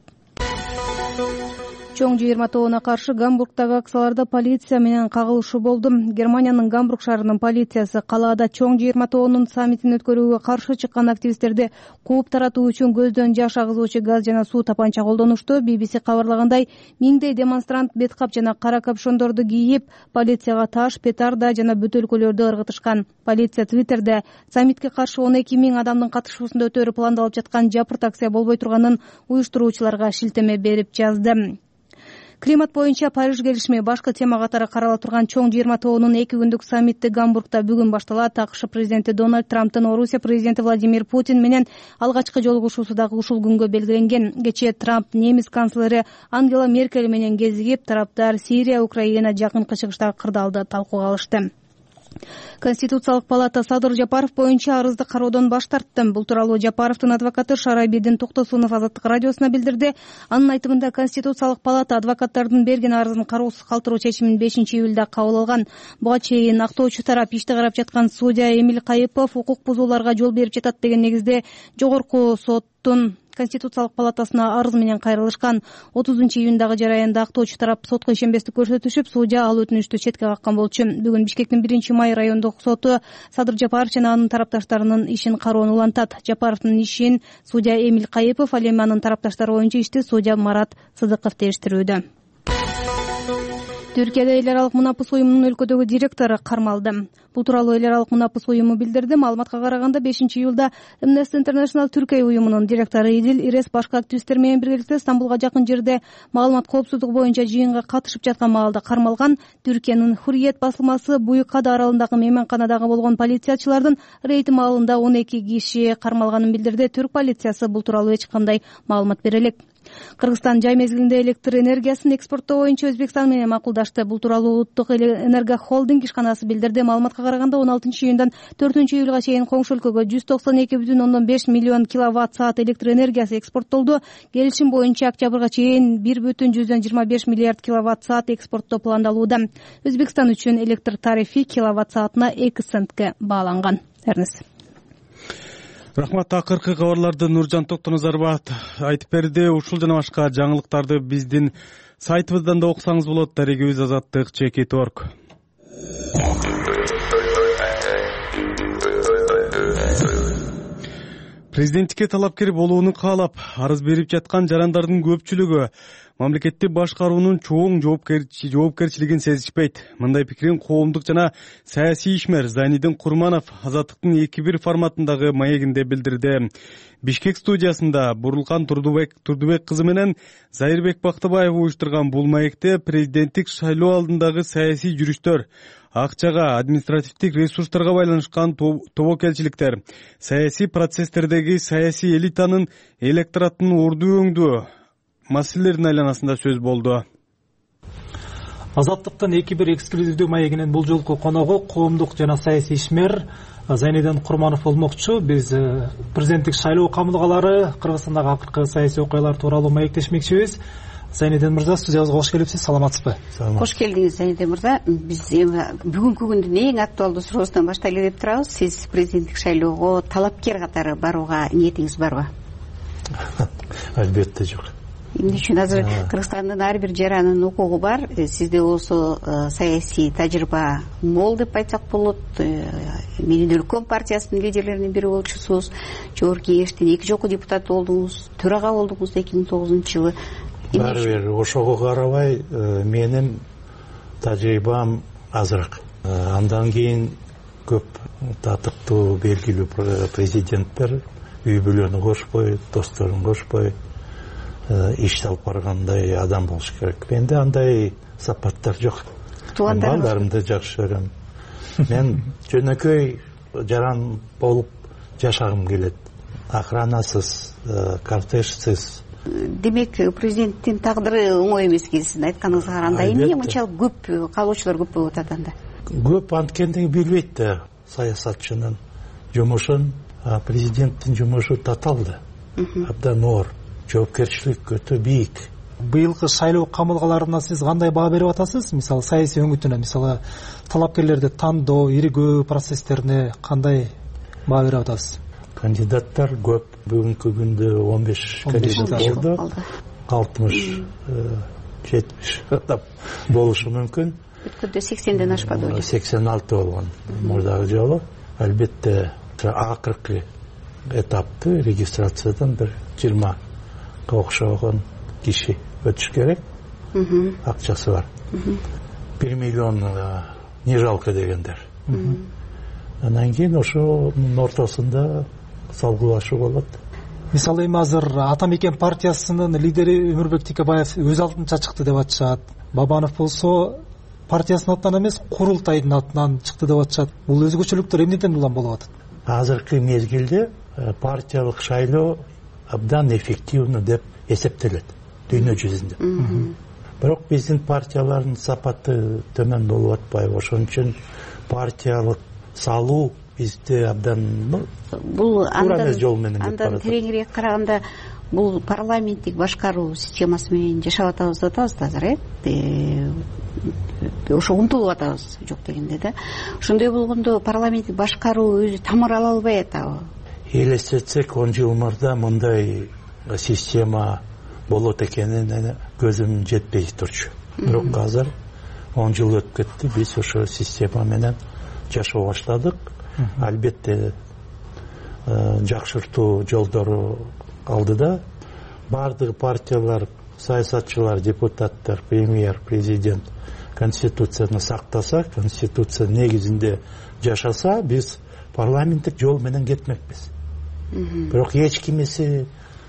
Чоң жыйырма тобуна каршы Гамбургдагы акцияларда полиция менен кагылышуу болду. Германиянын Гамбург шаарынын полициясы калаада чоң жыйырма тобунун саммитин өткөрүүгө каршы чыккан активисттерди кууп таратуу үчүн көздөн жаш агызуучу газ жана суу тапанча колдонушту. би би си кабарлагандай, миңдей демонстрант бет кап жана кара капюшондорду кийип, полицияга таш, петарда жана бөтөлкөлөрдү ыргытышкан. Полиция Твиттерде саммитке каршы он эки миң адамдын катышуусунда өтөөрү пландалып жаткан жапырт акция болбой турганын уюштуруучуларга шилтеме берип жазды. Климат боюнча Париж келишими башкы тема катары карала турган чоң жыйырма тобунун эки күндүк саммити Гамбургда бүгүн башталат. АКШ президенти Дональд Трамптын Орусия президенти Владимир Путин менен алгачкы жолугушуусу дагы ушул күнгө белгиленген. Кечээ Трамп немис канцлери Ангела Меркель менен кезигип, тараптар Сирия, Украина, жакынкы чыгыштагы кырдаалды талкууга алышты. Конституциялык палата Садыр Жапаров боюнча арызды кароодон баш тартты. Бул тууралуу Жапаровдун адвокаты Шарайбидин Токтосунов Азаттык радиосуна билдирди. Анын айтымында Конституциялык палата адвокаттардын берген арызын кароосуз калтыруу чечимин бешинчи июлда кабыл алган. Буга чейин актоочу тарап ишти карап жаткан судья Эмиль Кайыпов укук бузууларга жол берип жатат деген негизде жогорку соттун Конституциялык палатасына арыз менен кайрылышкан. отузунчу июндагы жараянда актоочу тарап сотко ишенбестик көрсөтүшүп, судья ал өтүнүштү четке каккан болчу. Бүгүн Бишкектин биринчи май райондук соту Садыр Жапаров жана анын тарапташтарынын ишин кароону улантат. Жапаровдун ишин судья Эмиль Кайыпов, ал эми анын тарапташтары боюнча ишти судья Марат Сыдыков териштирүүдө. Түркияда эл аралык Мунапыс уюмунун өлкөдөгү директору кармалды. Бул тууралуу эл аралык Мунапыс уюму билдирди. Маалыматка караганда бешинчи июлда Amnesty International Түркия уюмунун директору Идил Ирес башка активисттер менен биргеликте Стамбулга жакын жерде маалымат коопсуздугу боюнча жыйынга катышып жаткан маалда кармалган. Түркиянын Хурриет басылмасы Буйкад аралындагы мейманканадагы болгон полициячылардын рейди маалында он эки киши кармалганын билдирди. Түрк полициясы бул тууралуу эч кандай маалымат бере элек. Кыргызстан жай мезгилинде электр энергиясын экспорттоо боюнча Өзбекстан менен макулдашты. Бул тууралуу Улуттук энерго холдинг ишканасы билдирди. Маалыматка караганда он алтынчы июндан төртүнчү июлга чейин коңшу өлкөгө жүз токсон эки бүтүн ондон беш миллион киловатт саат электр энергиясы экспорттолду. Келишим боюнча октябрга чейин бир бүтүн жүздөн жыйырма беш миллиард киловатт саат экспорттоо пландалууда. Өзбекстан үчүн электр тарифи киловатт саатына эки центке бааланган. Эрнис. Рахмат. Акыркы кабарларды Нуржан Токтоназаров айтып берди. Ушул жана башка жаңылыктарды биздин сайтыбыздан да окусаңыз болот. Дарегибиз азаттык чекит точка орг. Президенттикке талапкер болууну каалап арыз берип жаткан жарандардын көпчүлүгү мамлекетти башкаруунун чоң жоопкерчилигин сезишпейт. Мындай пикирин коомдук жана саясий ишмер Зайнидин Курманов Азаттыктын эки бир форматындагы маегинде билдирди. Бишкек студиясында Бурулкан Турдубек кызы менен Зайырбек Бактыбаев уюштурган бул маекте президенттик шайлоо алдындагы саясий жүрүштөр, акчага, административдик ресурстарга байланышкан тобокелчиликтер, саясий процесстердеги саясий элитанын электораттын орду өңдүү маселелердин айланасында сөз болду. Азаттыктын эки бир эксклюзивдүү маегинин бул жолку коногу коомдук жана саясий ишмер Зайнидин Курманов болмокчу. Биз президенттик шайлоо камылгалары, Кыргызстандагы акыркы саясий окуялар тууралуу маектешмекчибиз. Зайнидин мырза, студиябызга кош келипсиз. Саламатсызбы? Кош келдиңиз, Зайнидин мырза. Биз бүгүнкү күндүн эң актуалдуу суроосунан баштайлы деп турабыз. Сиз президенттик шайлоого талапкер катары барууга ниетиңиз барбы? Албетте жок. Эмне үчүн? Азыр Кыргызстандын ар бир жаранынын укугу бар. Сизде болсо саясий тажрыйба мол деп айтсак болот. Менин өлкөм партиясынын лидерлеринин бири болчусуз. Жогорку кеңештин эки жолку депутаты болдуңуз. Төрага болдуңуз эки миң тогузунчу жылы. Баары бир ошого карабай менин тажрыйбам азыраак. Андан кийин көп татыктуу белгилүү президенттер үй бүлөнү кошпой, досторун кошпой иш алып баргандай адам болуш керек. Менде андай сапаттар жок. Балдарымды жакшы көрөм. Мен жөнөкөй жаран болуп жашагым келет. Охранасыз, кортежсиз. Демек, президенттин тагдыры оңой эмес келсин айтканыңызга караганда. Эмне мынчалык көп каалоочулар көп болуп атат анда? Көп анткени билбейт да саясатчынын жумушун, президенттин жумушу таталды. Абдан оор. Жоопкерчилик өтө бийик. Быйылкы шайлоо камылгаларына сиз кандай баа берип атасыз? Мисалы саясий өңүтүнө, мисалы талапкерлерди тандоо, иригөө процесстерине кандай баа берип атасыз? Кандидаттар көп. Бүгүнкү күндө он беш кандидат болду. алтымыш жетимиш адам болушу мүмкүн. Өткөндө сексенден ашпады эле. сексен алты болгон мурдагы жолу. Албетте акыркы этапты регистрациядан бир жыйырма окшогон киши өтүш керек. Акчасы бар. бир миллион не жалко дегендер. Анан кийин ошонун ортосунда салгылашуу болот. Мисалы эми азыр Ата Мекен партиясынын лидери Өмүрбек Текебаев өз алдынча чыкты деп атышат. Бабанов болсо партиясынын атынан эмес, курултайдын атынан чыкты деп атышат. Бул өзгөчөлүктөр эмнеден улам болуп атат? Азыркы мезгилде партиялык шайлоо абдан эффективный деп эсептелет дүйнө жүзүндө. Бирок биздин партиялардын сапаты төмөн болуп атпайбы. Ошон үчүн партиялык салуу бизде абдан бул андан андан тереңирээк караганда бул парламенттик башкаруу системасы менен жашап атабыз деп атабыз да азыр, э? Ошо умтулуп атабыз, жок дегенде да. Ошондой болгондо парламенттик башкаруу өзү тамыр ала албай атабы? Элестетсек, он жыл мурда мындай система болот экенине көзүм жетпей турчу. Бирок азыр он жыл өтүп кетти, биз ошо система менен жашоо баштадык. Албетте жакшыртуу жолдору алдыда. Бардык партиялар, саясатчылар, депутаттар, премьер, президент конституцияны сактаса, конституция негизинде жашаса, биз парламенттик жол менен кетмекпиз. Бирок эч кимиси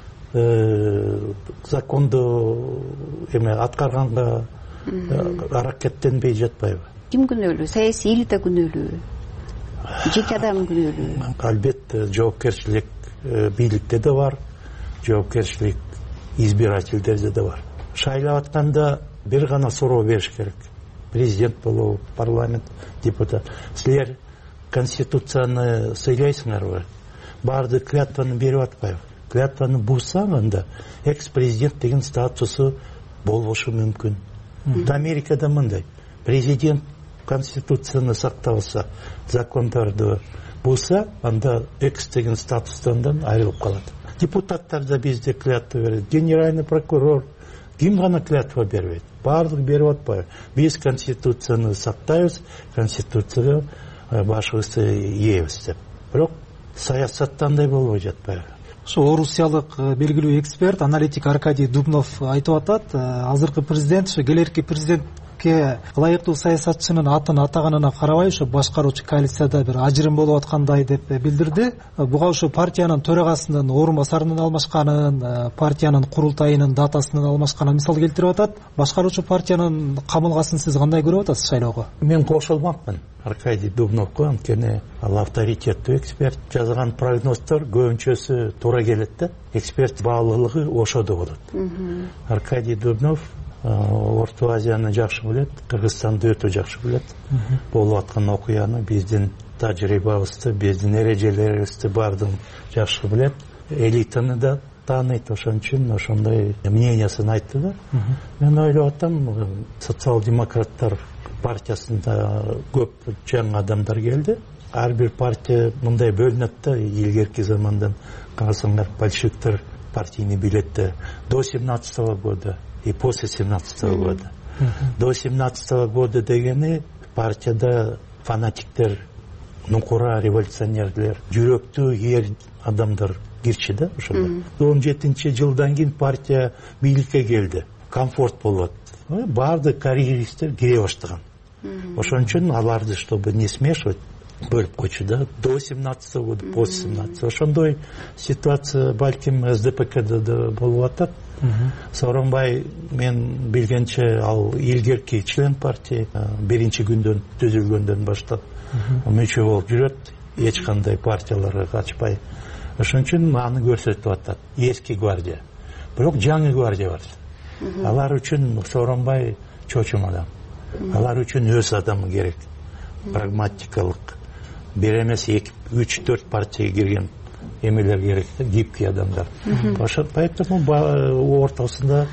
законду эме аткарганга аракеттенбей жатпайбы? Ким күнөөлүү? Саясий элита күнөөлүү? Жеке адам күнөөлүү? Албетте жоопкерчилик бийликте да бар, жоопкерчилик избирательдерде да бар. Шайлап атканда бир гана суроо бериш керек. Президент болобу, парламент депутат. Силер конституцияны сыйлайсыңарбы? Барды клятваны берип атпайбы? Клятваны бузсаң, анда экс-президент деген статусу болушу мүмкүн. Америкада мындай. Президент конституцияны сактабаса, закондарды булса, анда экс деген статустан айрылып калат. Депутаттар да бизде клятва берет. Генеральный прокурор ким гана клятва бербейт? Бардык берип атпайбы? Биз конституцияны сактайбыз, конституцияга башыбызды ийебиз деп. Бирок саясатта андай болбой жатпайбы. Ошо орусиялык белгилүү эксперт, аналитик Аркадий Дубнов айтып атат, азыркы президент ошо келерки президентке ылайыктуу саясатчынын атын атаганына карабай ошо башкаруучу коалицияда бир ажырым болуп аткандай деп билдирди. Буга ошо партиянын төрагасынын орун басарынын алмашканын, партиянын курултайынын датасынын алмашканын мисал келтирип атат. Башкаруучу партиянын камылгасын сиз кандай көрүп атасыз шайлоого? Мен кошулмакмын Аркадий Дубновго, анткени ал авторитеттүү эксперт. Жазган прогноздор көбүнчөсү туура келет да. Эксперт баалуулугу ошодо болот. Аркадий Дубнов Орто Азияны жакшы билет, Кыргызстанды өтө жакшы билет. Болуп аткан окуяны, биздин тажрыйбабызды, биздин эрежелерибизди баардыгын жакшы билет. Элитаны да тааныйт, ошон үчүн ошондой мнениясын айтты да. Мен ойлоп атам, социал-демократтар партиясында көп жаңы адамдар келди. Ар бир партия мындай бөлүнөт да, илгерки замандан карасаңар большевиктер партийный билетти до семнадцатого года и после семнадцатого года. До семнадцатого года дегени партияда фанатиктер, нукура революционерлер, жүрөктүү ер адамдар кирчи да ошондо. он жетинчи жылдан кийин партия бийликке келди. Комфорт болот. Баардык карьеристтер кире баштаган. Ошон үчүн аларды, чтобы не смешивать, бөлүп койчу да. До семнадцатого года, после семнадцатого. Ошондой ситуация балким эс дэ пэ кэде да болуп атат. Сооронбай, мен билгенче, ал илгерки член партии, биринчи күндөн түзүлгөндөн баштап мүчө болуп жүрөт, эч кандай партияларга качпай. Ошон үчүн аны көрсөтүп атат. Эски гвардия. Бирок жаңы гвардия бар. Алар үчүн Сооронбай чочум адам. Алар үчүн өз адамы керек. Прагматикалык. Бир эмес эки, үч, төрт партияга кирген эмелер керек, гибкий адамдар. Ошо поэтому ортосунда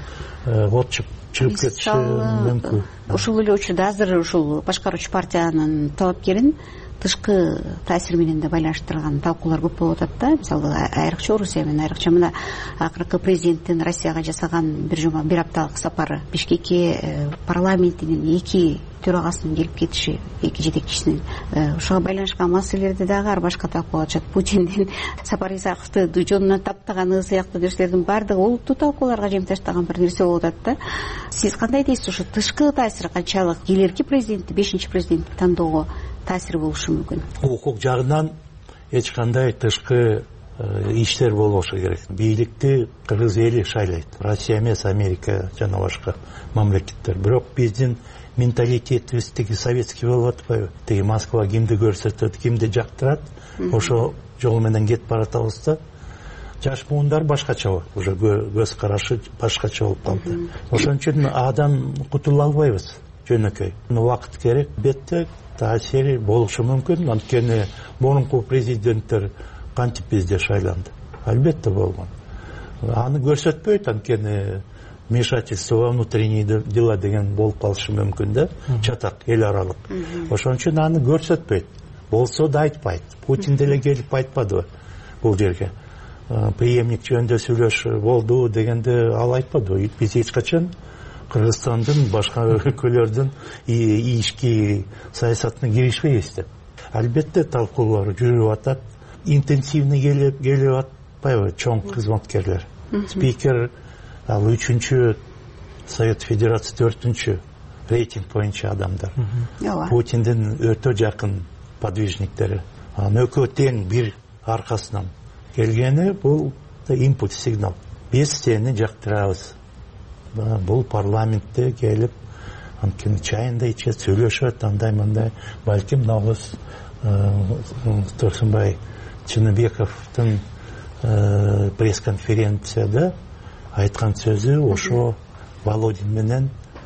от чыгып кетиши мүмкүн. Ушул эле учурда азыр ушул башкаруучу партиянын талапкерин тышкы таасир менен да байланыштырган талкуулар көп болуп атат да. Мисалы, айрыкча Орусия менен, айрыкча мына акыркы президенттин Россияга жасаган бир жума бир апталык сапары, Бишкекке парламентинин эки төрагасынын келип кетиши, эки жетекчисинин, ошого байланышкан маселелерди дагы ар башка талкуулап атышат. Путиндин Сапар Исаковду жонунан таптаганы сыяктуу нерселердин баардыгы олуттуу талкууларга жем таштаган бир нерсе болуп атат да. Сиз кандай дейсиз, ушу тышкы таасир канчалык келерки президентти, бешинчи президентти тандоого таасир болушу мүмкүн? Укук жагынан эч кандай тышкы иштер болбошу керек. Бийликти кыргыз эли шайлайт. Россия эмес, Америка жана башка мамлекеттер. Бирок биздин менталитетибиз тиги советский болуп атпайбы? Тиги Москва кимди көрсөтөт, кимди жактырат, ошо жол менен кетип баратабыз да. Жаш муундар башкача, уже көз карашы башкача болуп калды. Ошон үчүн адам кутула албайбыз жөнөкөй. Убакыт керек, бетте таасири болушу мүмкүн. Анткени мурунку президенттер кантип бизде шайланды? Албетте болгон. Аны көрсөтпөйт, анткени вмешательство во внутренние дела деген болуп калышы мүмкүн да, чатак эл аралык. Ошон үчүн аны көрсөтпөйт. Болсо да айтпайт. Путин деле келип айтпадыбы бул жерге? Преемник жөнүндө сүйлөш болду дегенде ал айтпады. Биз эч качан Кыргызстандын башка өлкөлөрдүн ички саясатына киришпейбиз деп. Албетте талкуулар жүрүп атат. Интенсивный келип атпайбы чоң кызматкерлер. Спикер ал үчүнчү, Совет Федерации төртүнчү рейтинг боюнча адамдар. Путиндин өтө жакын подвижниктери. Экөө тең бир аркасынан келгени бул импульс, сигнал. Биз сени жактырабыз. Бул парламентте келип, анткени чайында ичет, сүйлөшөт, андай мындай. Балким нагыз Турсунбай Чыныбековдун пресс-конференцияда айткан сөзү ошо Володин менен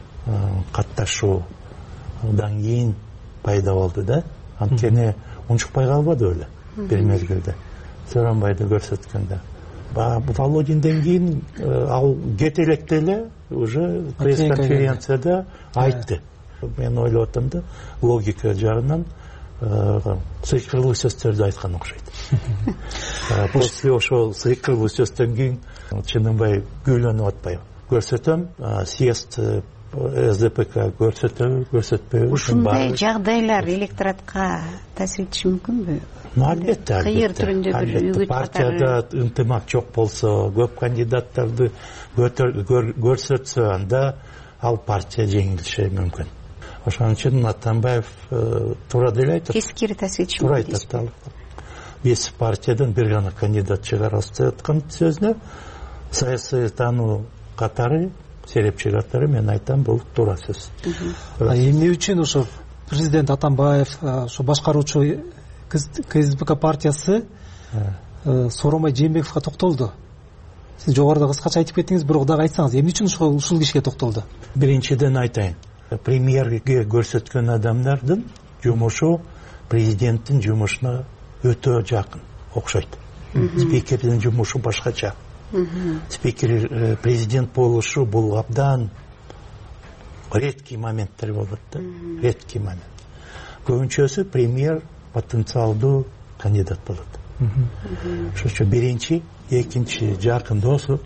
катташуудан кийин пайда болду да. Анткени унчукпай калбады эле бир мезгилде. Сооронбайды көрсөткөндө. Володинден кийин ал кете электе эле уже пресс-конференцияда айтты. Мен ойлоп атам да, логика жагынан сыйкырлуу сөздөрдү айткан окшойт. После ошол сыйкырлуу сөздөн кийин Чыныбай күйлөнүп атпайбы? Көрсөтөм, съезд СДПК көрсөтөбү көрсөтпөйбү ушундай жагдайлар электоратка таасир этиши мүмкүнбү? Албетте, кыйыр түрүндө бир үгүт партияда ынтымак жок болсо, көп кандидаттарды көрсөтсө, анда ал партия жеңилиши мүмкүн. Ошон үчүн Атамбаев туура деле айтат. Тескери таасир этиши туура айтат. Бес партиядан бир гана кандидат чыгарабыз деп аткан сөзүнө саясий таануу катары, серепчи катары мен айтам, бул туура сөз. Эмне үчүн ошо президент Атамбаев, ошо башкаруучу КСДПК партиясы Сооронбай Жээнбековго токтолду? Сиз жогоруда кыскача айтып кеттиңиз, бирок дагы айтсаңыз, эмне үчүн ушул ушул кишиге токтолду? Биринчиден айтайын, премьерге көрсөткөн адамдардын жумушу президенттин жумушуна өтө жакын окшойт. Спикердин жумушу башкача. Спикер президент болушу бул абдан редкий моменттер болот да, редкий момент. Көбүнчөсү премьер потенциалдуу кандидат болот. Ошон үчүн биринчи, экинчи жакын досу,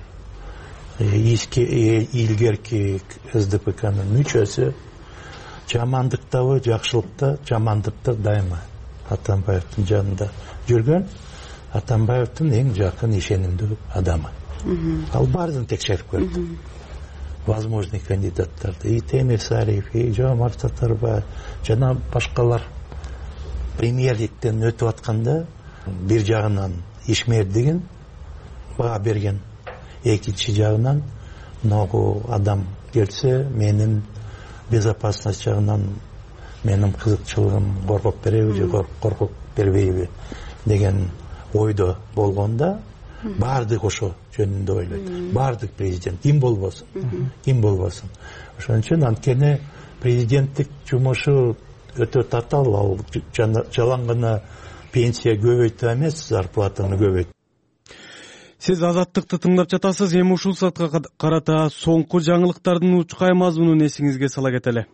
илгерки СДПКнын мүчөсү, жамандыктабы, жакшылыкта, жамандыкта дайыма Атамбаевдин жанында жүргөн, Атамбаевдин эң жакын ишенимдүү адамы. Ал баарын текшерип көрдү. Возможный кандидаттарды, и Темирсариев, и Жомарт Татарбаев, жана башкалар премьерликтен өтүп атканда бир жагынан ишмердигин баа берген, экинчи жагынан многу адам келсе менин безопасность жагынан менин кызыкчылыгым коргоп береби же коргоп бербейби деген ойдо болгонда баардык ошо жөнүндө ойлойт. Баардык президент ким болбосун, ким болбосун. Ошон үчүн анткени президенттик жумушу өтө татаал, ал жалаң гана пенсия көбөйтүү эмес, зарплатаны көбөйт. Сиз Азаттыкты тыңдап жатасыз. Эми ушул саатка карата соңку жаңылыктардын учкай мазмунун эсиңизге сала кетели.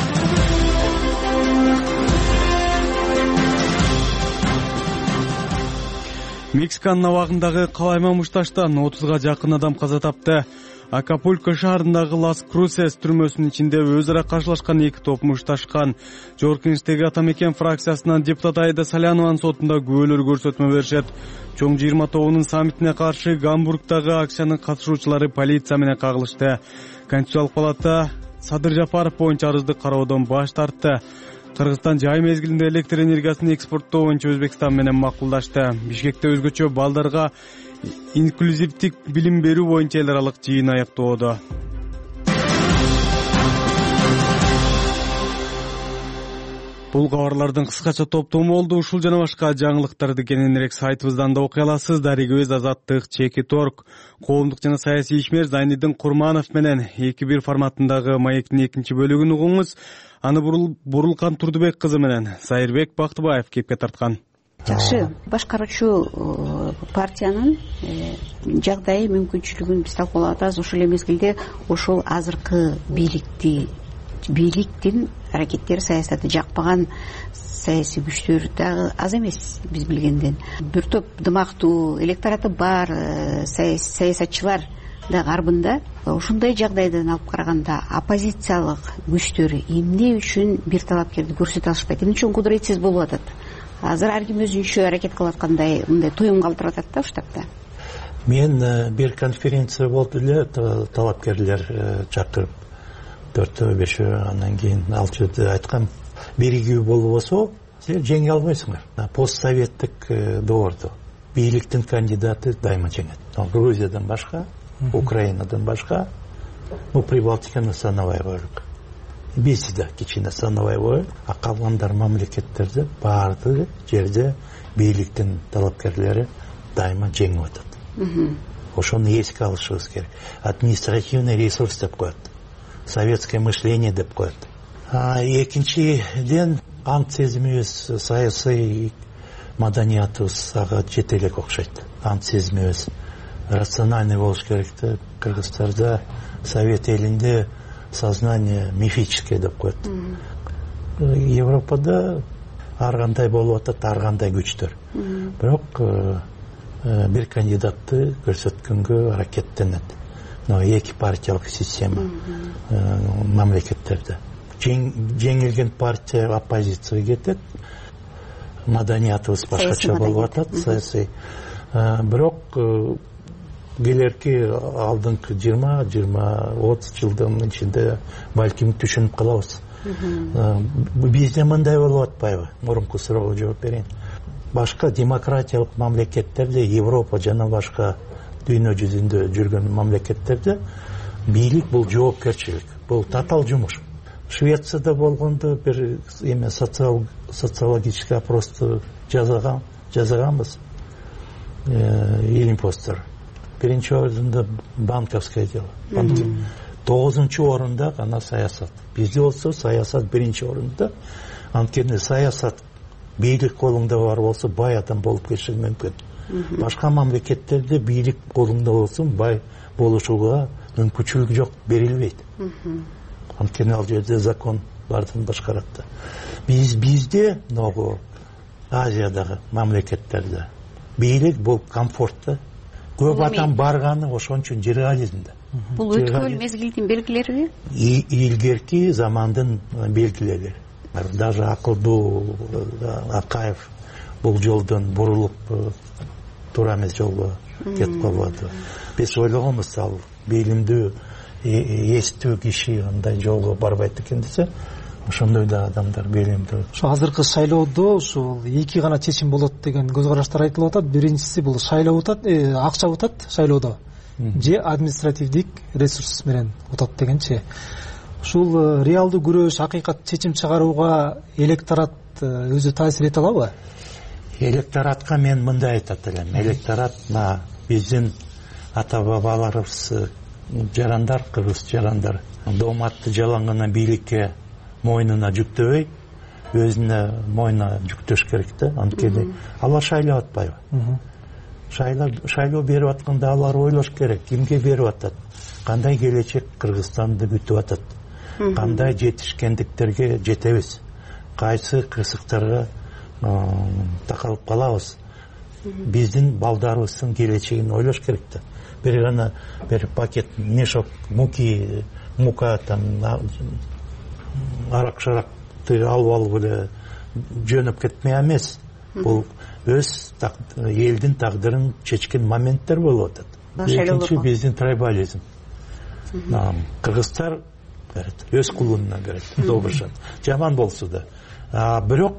Мексиканын абагындагы Калайма мушташтан отузга жакын адам каза тапты. Акапулько шаарындагы Лас Крусес түрмөсүнүн ичинде өз ара каршылашкан эки топ мушташкан. Жоркинчтеги Атамекен фракциясынан депутат Айда Салянованын сотунда күбөлөр көрсөтмө беришет. Чоң жыйырма тобунун саммитине каршы Гамбургдагы акциянын катышуучулары полиция менен кагылышты. Конституциялык палата Садыр Жапаров боюнча арызды кароодон баш тартты. Кыргызстан жай мезгилинде электр энергиясын экспорттоо боюнча Өзбекстан менен макулдашты. Бишкекте өзгөчө балдарга инклюзивдик билим берүү боюнча эл аралык жыйын аяктоодо. Бул кабарлардын кыскача топтому болду. Ушул жана башка жаңылыктарды кененирээк сайтыбыздан да окуй аласыз. Дарыгөз, Азаттык, Чеки Торг, коомдук жана саясий ишмер Зайнидин Курманов менен эки бир форматындагы маектин экинчи бөлүгүн угуңуз. Аны Бурулкан Турдубек кызы менен Сайырбек Бактыбаев кепке тарткан. Жакшы, башкаруучу партиянын жагдайы, мүмкүнчүлүгүн биз талкуулап атабыз. Ошол эле мезгилде ошол азыркы бийликти бийликтин аракеттери, саясаты жакпаган саясий күчтөр дагы аз эмес биз билгенден. Бир топ дымактуу электораты бар саясатчылар да карбында. Ушундай жагдайдан алып караганда оппозициялык күчтөр эмне үчүн бир талапкерди көрсөтө алышпайт, эмне үчүн кудуретсиз болуп атат? Азыр ар ким өзүнчө аракет кылып аткандай мындай тоюм калтырып атат да уштапта. Мен бир конференция болду эле, талапкерлер чакырып төртөө бешөө, андан кийин ал жерде айткан, биригүү болбосо сен жеңе албайсыңар. Постсоветтик доордо бийликтин кандидаты дайыма жеңет. Грузиядан башка, Украинадан башка, ну Прибалтиканы санабай коелук. Биз да кичине санабай коелук, а калгандар мамлекеттерде баардык жерде бийликтин талапкерлери дайыма жеңип атат. Ошону эске алышыбыз керек. Административный ресурс деп коет. Советское мышление деп коет. А экинчиден ант сезимибиз, саясий маданиятыбыз ага жете элек окшойт. Ант сезимибиз рациональный болуш керек да. Кыргызстарда, Совет элинде сознание мифическое деп коет. Европада ар кандай болуп атат, ар кандай күчтөр. Бирок бир кандидатты көрсөткөнгө аракеттенет. эки партиялык система мамлекеттерде. Жеңилген партия оппозицияга кетет, маданиятыбыз башкача болуп атат, саясий. Бирок келерки алдыңкы жыйырма жыйырма отуз жылдын ичинде балким түшүнүп калабыз. Бизде мындай болуп атпайбы? Мурунку суроого жооп берейин. Башка демократиялык мамлекеттерде, Европа жана башка дүйнө жүзүндө жүргөн мамлекеттерде бийлик бул жоопкерчилик, бул татаал жумуш. Швецияда болгондо бир эме социологический опросту жазган, жазганбыз. Илимпостор. Биринчи орунда банковское дело. Тогузунчу орунда гана саясат. Бизде болсо саясат биринчи орунда. Анткени саясат бийлик колуңда бар болсо бай адам болуп кетиши мүмкүн. Башка мамлекеттерде бийлик колуңда болсун бай болушуга мүмкүнчүлүк жок, берилбейт. Анткени ал жерде закон бардын башкарат да. Биз бизде могу Азиядагы мамлекеттерде бийлик бул комфортта. Көп адам барганы ошон үчүн жыргализм да. Бул өткөн мезгилдин белгилериби? Илгерки замандын белгилери. Даже акылдуу Акаев бул жолдон бурулуп туура эмес жолго кетип калбады. Биз ойлогонбуз, ал билимдүү, эстүү киши андай жолго барбайт экен десе, ошондой да адамдар билимдүү. Ошо азыркы шайлоодо ушул эки гана чечим болот деген көз караштар айтылып атат. Биринчиси бул шайлоо утат, акча утат шайлоодо. Же административдик ресурс менен утат дегенчи. Ушул реалдуу күрөш, акыйкат чечим чыгарууга электорат өзү таасир эте алабы? Электоратка мен мындай айтат элем. Электорат мына биздин ата бабаларыбыз жарандар, кыргыз жарандар дооматты жалаңгана бийликке мойнуна жүктөбөй, өзүнө мойнуна жүктөш керек да. Анткени алар шайлап атпайбы? Шайлоо берип атканда алар ойлош керек, кимге берип атат, кандай келечек Кыргызстанды күтүп атат, кандай жетишкендиктерге жетебиз, кайсы кырсыктарга такалып калабыз. Биздин балдарыбыздын келечегин ойлош керек да. Бир гана бир пакет мешок муки, мука там арак-шаракты алып алып эле жөнөп кетмей эмес. Бул өз элдин тагдырын чечкен моменттер болуп атат. Экинчи биздин трайбализм. Кыргыздар берет, өз кулуна берет, добрышат. Жаман болсо да. Бирок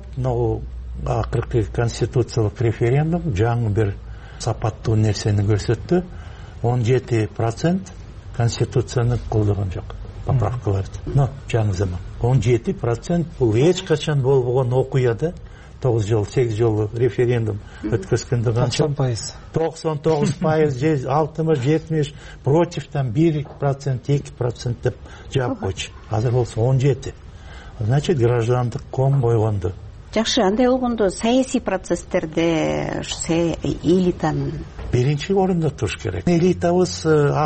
акыркы конституциялык референдум жаңы бир сапаттуу нерсени көрсөттү. он жети процент конституцияны колдогон жок. Поправкаларды. Но жаңы заман. он жети процент бул эч качан болбогон окуя да. тогуз жыл, сегиз жыл референдум өткөзгөндө канча? токсон пайыз. токсон тогуз пайыз, алтымыш, жетимиш, против там бир процент, эки процент деп жаап койчу. Азыр болсо он жети. Значит, граждандык ком койгонду. Жакшы, андай болгондо саясий процесстерде элитанын биринчи орунда туруш керек. Элитабыз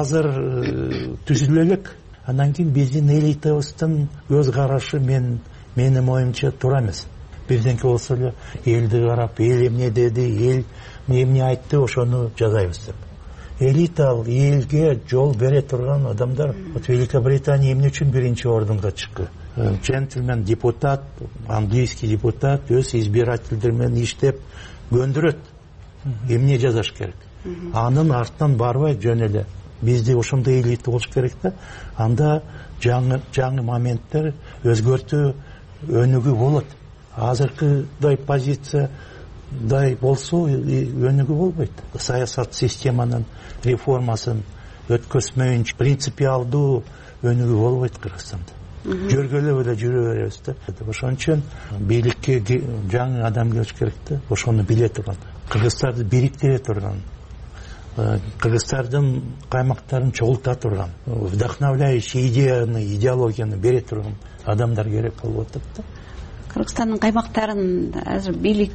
азыр түзүлө элек. Андан кийин биздин элитабыздын көз карашы мен менин оюмча туура эмес. Бирденке болсо эле элди карап, эл эмне деди, эл эмне айтты, ошону жазайбыз деп. Элита элге жол бере турган адамдар. Вот Великобритания эмне үчүн биринчи ордунга чыкты? Джентльмен депутат, английский депутат өз избирательдер менен иштеп көндүрөт. Эмне жазаш керек? Анын артынан барбай жөн эле бизде ошондой элита болуш керек да. Анда жаңы жаңы моменттер өзгөртүү өнүгүү болот. Азыркыдай позициядай болсо өнүгүү болбойт. Саясат системанын реформасын өткөзмөйүнчө принципиалдуу өнүгүү болбойт Кыргызстанда. Жөргөлөп эле жүрө беребиз да. Ошон үчүн бийликке жаңы адам келиш керек да. Ошону биле турган, кыргыздарды бириктире турган, кыргыздардын каймактарын чогулта турган, вдохновляющий идеяны, идеологияны бере турган адамдар керек болуп атат да. Кыргызстандын каймактарын азыр бийлик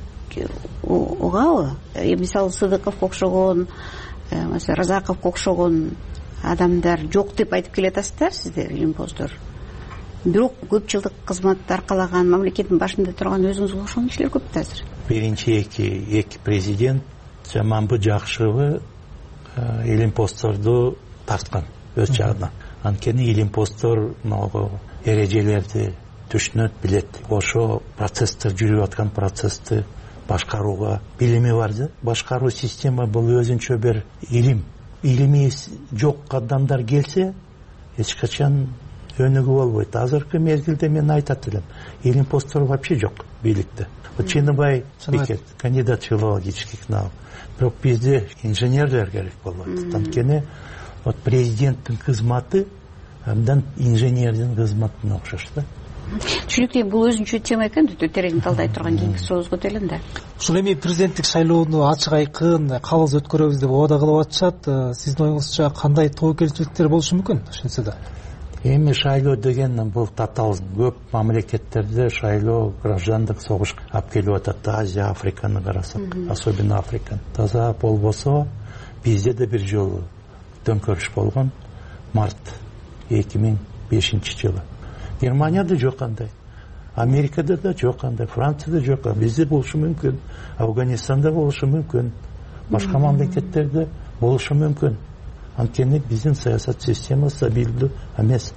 угабы? Мисалы Сыдыковго окшогон, Разаковго окшогон адамдар жок деп айтып келатасыздар сиздер, илимпоздор. Бирок көп жылдык кызмат аркалаган, мамлекеттин башында турган өзүңүзгө окшогон кишилер көп да азыр. Биринчи эки эки президент жаманбы жакшыбы илимпоздорду тарткан. өз жагынан. Анткени илимпоздор могу эрежелерди түшүнөт, билет. Ошо процесстер жүрүп аткан процессти башкарууга билими бар да. Башкаруу система бул өзүнчө бир илим. Илими жок адамдар келсе, эч качан өнүгүү болбойт. Азыркы мезгилде мен айтат элем, илимпоздор вообще жок бийликте. Вот Чыныбай Бекет, кандидат филологических наук. Бирок бизде инженерлер керек болот. Анткени вот президенттин кызматы абдан инженердин кызматына окшош да. Түшүнүктүү, бул өзүнчө тема экен, өтө терең талдай турган кийинки сурообузга өтө элем да. Ушул эми президенттик шайлоону ачык айкын кабыз өткөрөбүз деп убада кылып атышат. Сиздин оюңузча кандай тобокелчиликтер болушу мүмкүн ошентсе? Эми шайлоо деген бул татаал көп мамлекеттерде шайлоо граждандык согуш алып келип атат. Азия, Африканы карасак, особенно Африканы. Таза болбосо бизде да бир жолу төңкөрүш болгон, март эки миң бешинчи жылы. Германияда жок андай, Америкада да жок андай, Францияда жок, бизде болушу мүмкүн, Афганистанда болушу мүмкүн, башка мамлекеттерде болушу мүмкүн. Анткени биздин саясат системасы стабилдүү эмес.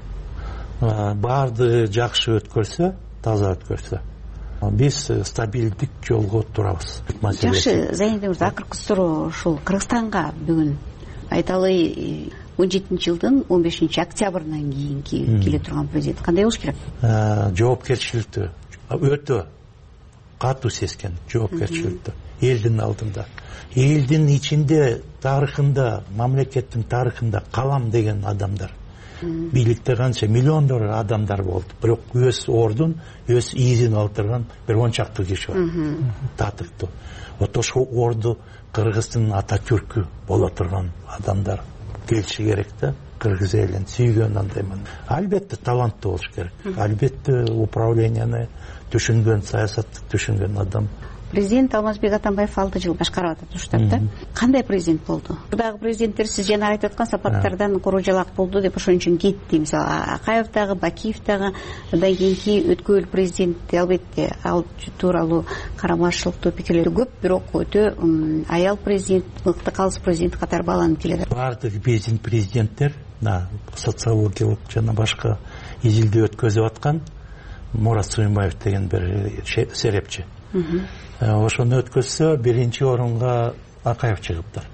Баарды жакшы өткөрсө, таза өткөрсө, биз стабилдик жолго турабыз. Жакшы, Зайнидин мырза, акыркы суроо ушул Кыргызстанга бүгүн айталы он жетинчи жылдын он бешинчи октябрынан кийинки келе турган президент кандай болуш керек? Жоопкерчиликтүү, өтө катуу сескен жоопкерчиликтүү элдин алдында. Элдин ичинде, тарыхында, мамлекеттин тарыхында калам деген адамдар. Бийликте канча миллиондор адамдар болду. Бирок өз ордун, өз изин алдырган бир он чакты киши бар. Татыктуу. Вот ошол орду Кыргыздын Ататүркү боло турган адамдар келиши керек да. Кыргыз элин сүйгөн андаймын. Албетте таланттуу болуш керек. Албетте управленияны түшүнгөн, саясатты түшүнгөн адам. Президент Алмазбек Атамбаев алты жыл башкарып атат уштап да. Кандай президент болду? Мурдагы президенттер сиз жана айтып аткан сапаттардан куру жалак болду деп ошон үчүн кетти. Мисалы Акаев дагы, Бакиев дагы, андан кийинки өткөн президент албетте ал тууралуу карамашылыктуу пикирлер көп, бирок өтө аял президент, мыкты калыс президент катары бааланып келет. Бардык биздин президенттер социологиялык жана башка изилдөө өткөзүп аткан Мурат Сүйүнбаев деген бир серепчи. Ошону өткөзсө биринчи орунга Акаев чыгыптыр.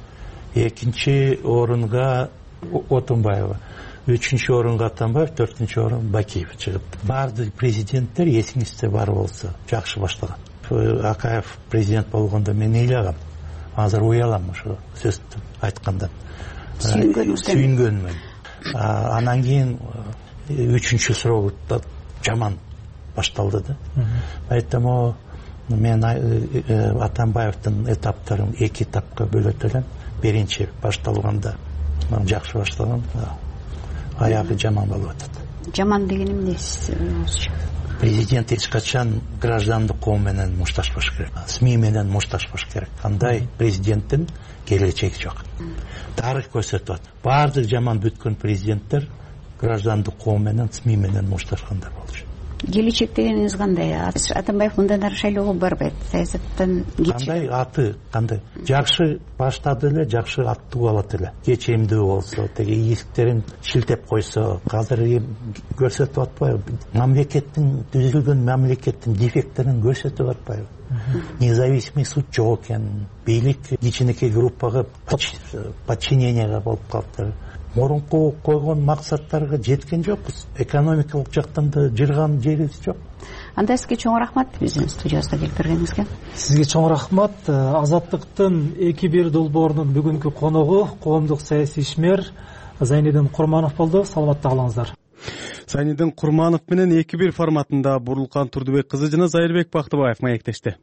Экинчи орунга Отунбаева, үчүнчү орунга Атамбаев, төртүнчү орун Бакиев чыгыптыр. Бардык президенттер эсиңизде бар болсо жакшы баштаган. Акаев президент болгондо мен ыйлагам. Азыр уялам ошо сөздү айтканда. Сүйүнгөнмүн. Анан кийин үчүнчү срок жаман башталды да. Поэтому мен Атамбаевдин этаптарын эки этапка бөлөт элем. Биринчи башталганда жакшы башталган, аягы жаман болуп атат. Жаман деген эмне? Президент эч качан граждандык коом менен мушташпаш керек. СМИ менен мушташпаш керек. Андай президенттин келечеги жок. Тарых көрсөтүп атат. Бардык жаман бүткөн президенттер граждандык коом менен, СМИ менен мушташкандар болчу. Келечек дегениңиз кандай? Атамбаев мындан ары шайлоого барбайт. Саясаттан кандай аты, кандай жакшы баштады эле, жакшы аттуу алат эле. Кечемдүү болсо, теги ийгиктерин шилтеп койсо, азыр көрсөтүп атпайбы? Мамлекеттин түзүлгөн мамлекеттин дефекттерин көрсөтүп атпайбы? Независимый суд жок экен, бийлик кичинекей группага подчиненияга болуп калыптыр. Мурунку койгон максаттарга жеткен жокпуз. Экономикалык жактан да жырган жерибиз жок. Анда сизге чоң рахмат биздин студиябызга келип бергениңизге. Сизге чоң рахмат. Азаттыктын эки бир долбоорунун бүгүнкү коногу коомдук саясий ишмер Зайнидин Курманов болду. Саламатта калыңыздар. Зайнидин Курманов менен эки бир форматында Бурулкан Турдубек кызы жана Зайырбек Бактыбаев маектешти.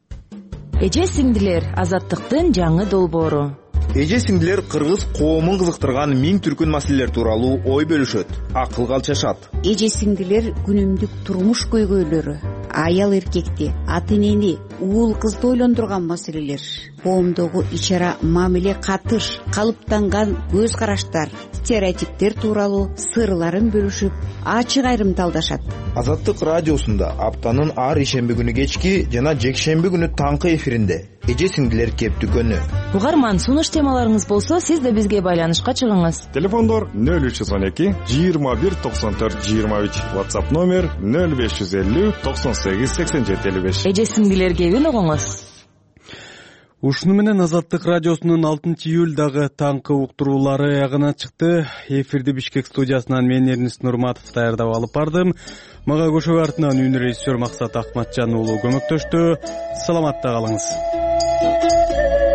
Эже сиңдилер, Азаттыктын жаңы долбоору. Эже сиңдилер кыргыз коомун кызыктырган миң түркүн маселелер тууралуу ой бөлүшөт, акылга алчашат. Эже сиңдилер күнүмдүк турмуш көйгөйлөрү, аял эркекти, ата энени, уул кызды ойлондурган маселелер, коомдогу ичара мамиле катыш, калыптанган көз караштар, стереотиптер тууралуу сырларын бөлүшүп, ачык айрымталдашат. Азаттык радиосунда аптанын ар ишемби күнү кечки жана жекшемби күнү таңкы эфиринде эже сиңдилер кептүкөнү. угарман сунуш темаларыңыз болсо сиз да бизге байланышка чыгыңыз. Телефондор нөл үч жүз он эки жыйырма бир токсон төрт жыйырма үч, WhatsApp номер нөл беш жүз элүү токсон сегиз сексен жети элүү беш. Эже сиңдилерге үн угуңуз. Ушуну менен Азаттык радиосунун алтынчы июлдагы таңкы уктуруулары аягына чыкты. Эфирди Бишкек студиясынан мен Эрнис Нурматов даярдап алып бардым. Мага көшөгө артынан үн режиссер Максат Акматжан уулу көмөктөштү. Саламатта калыңыз.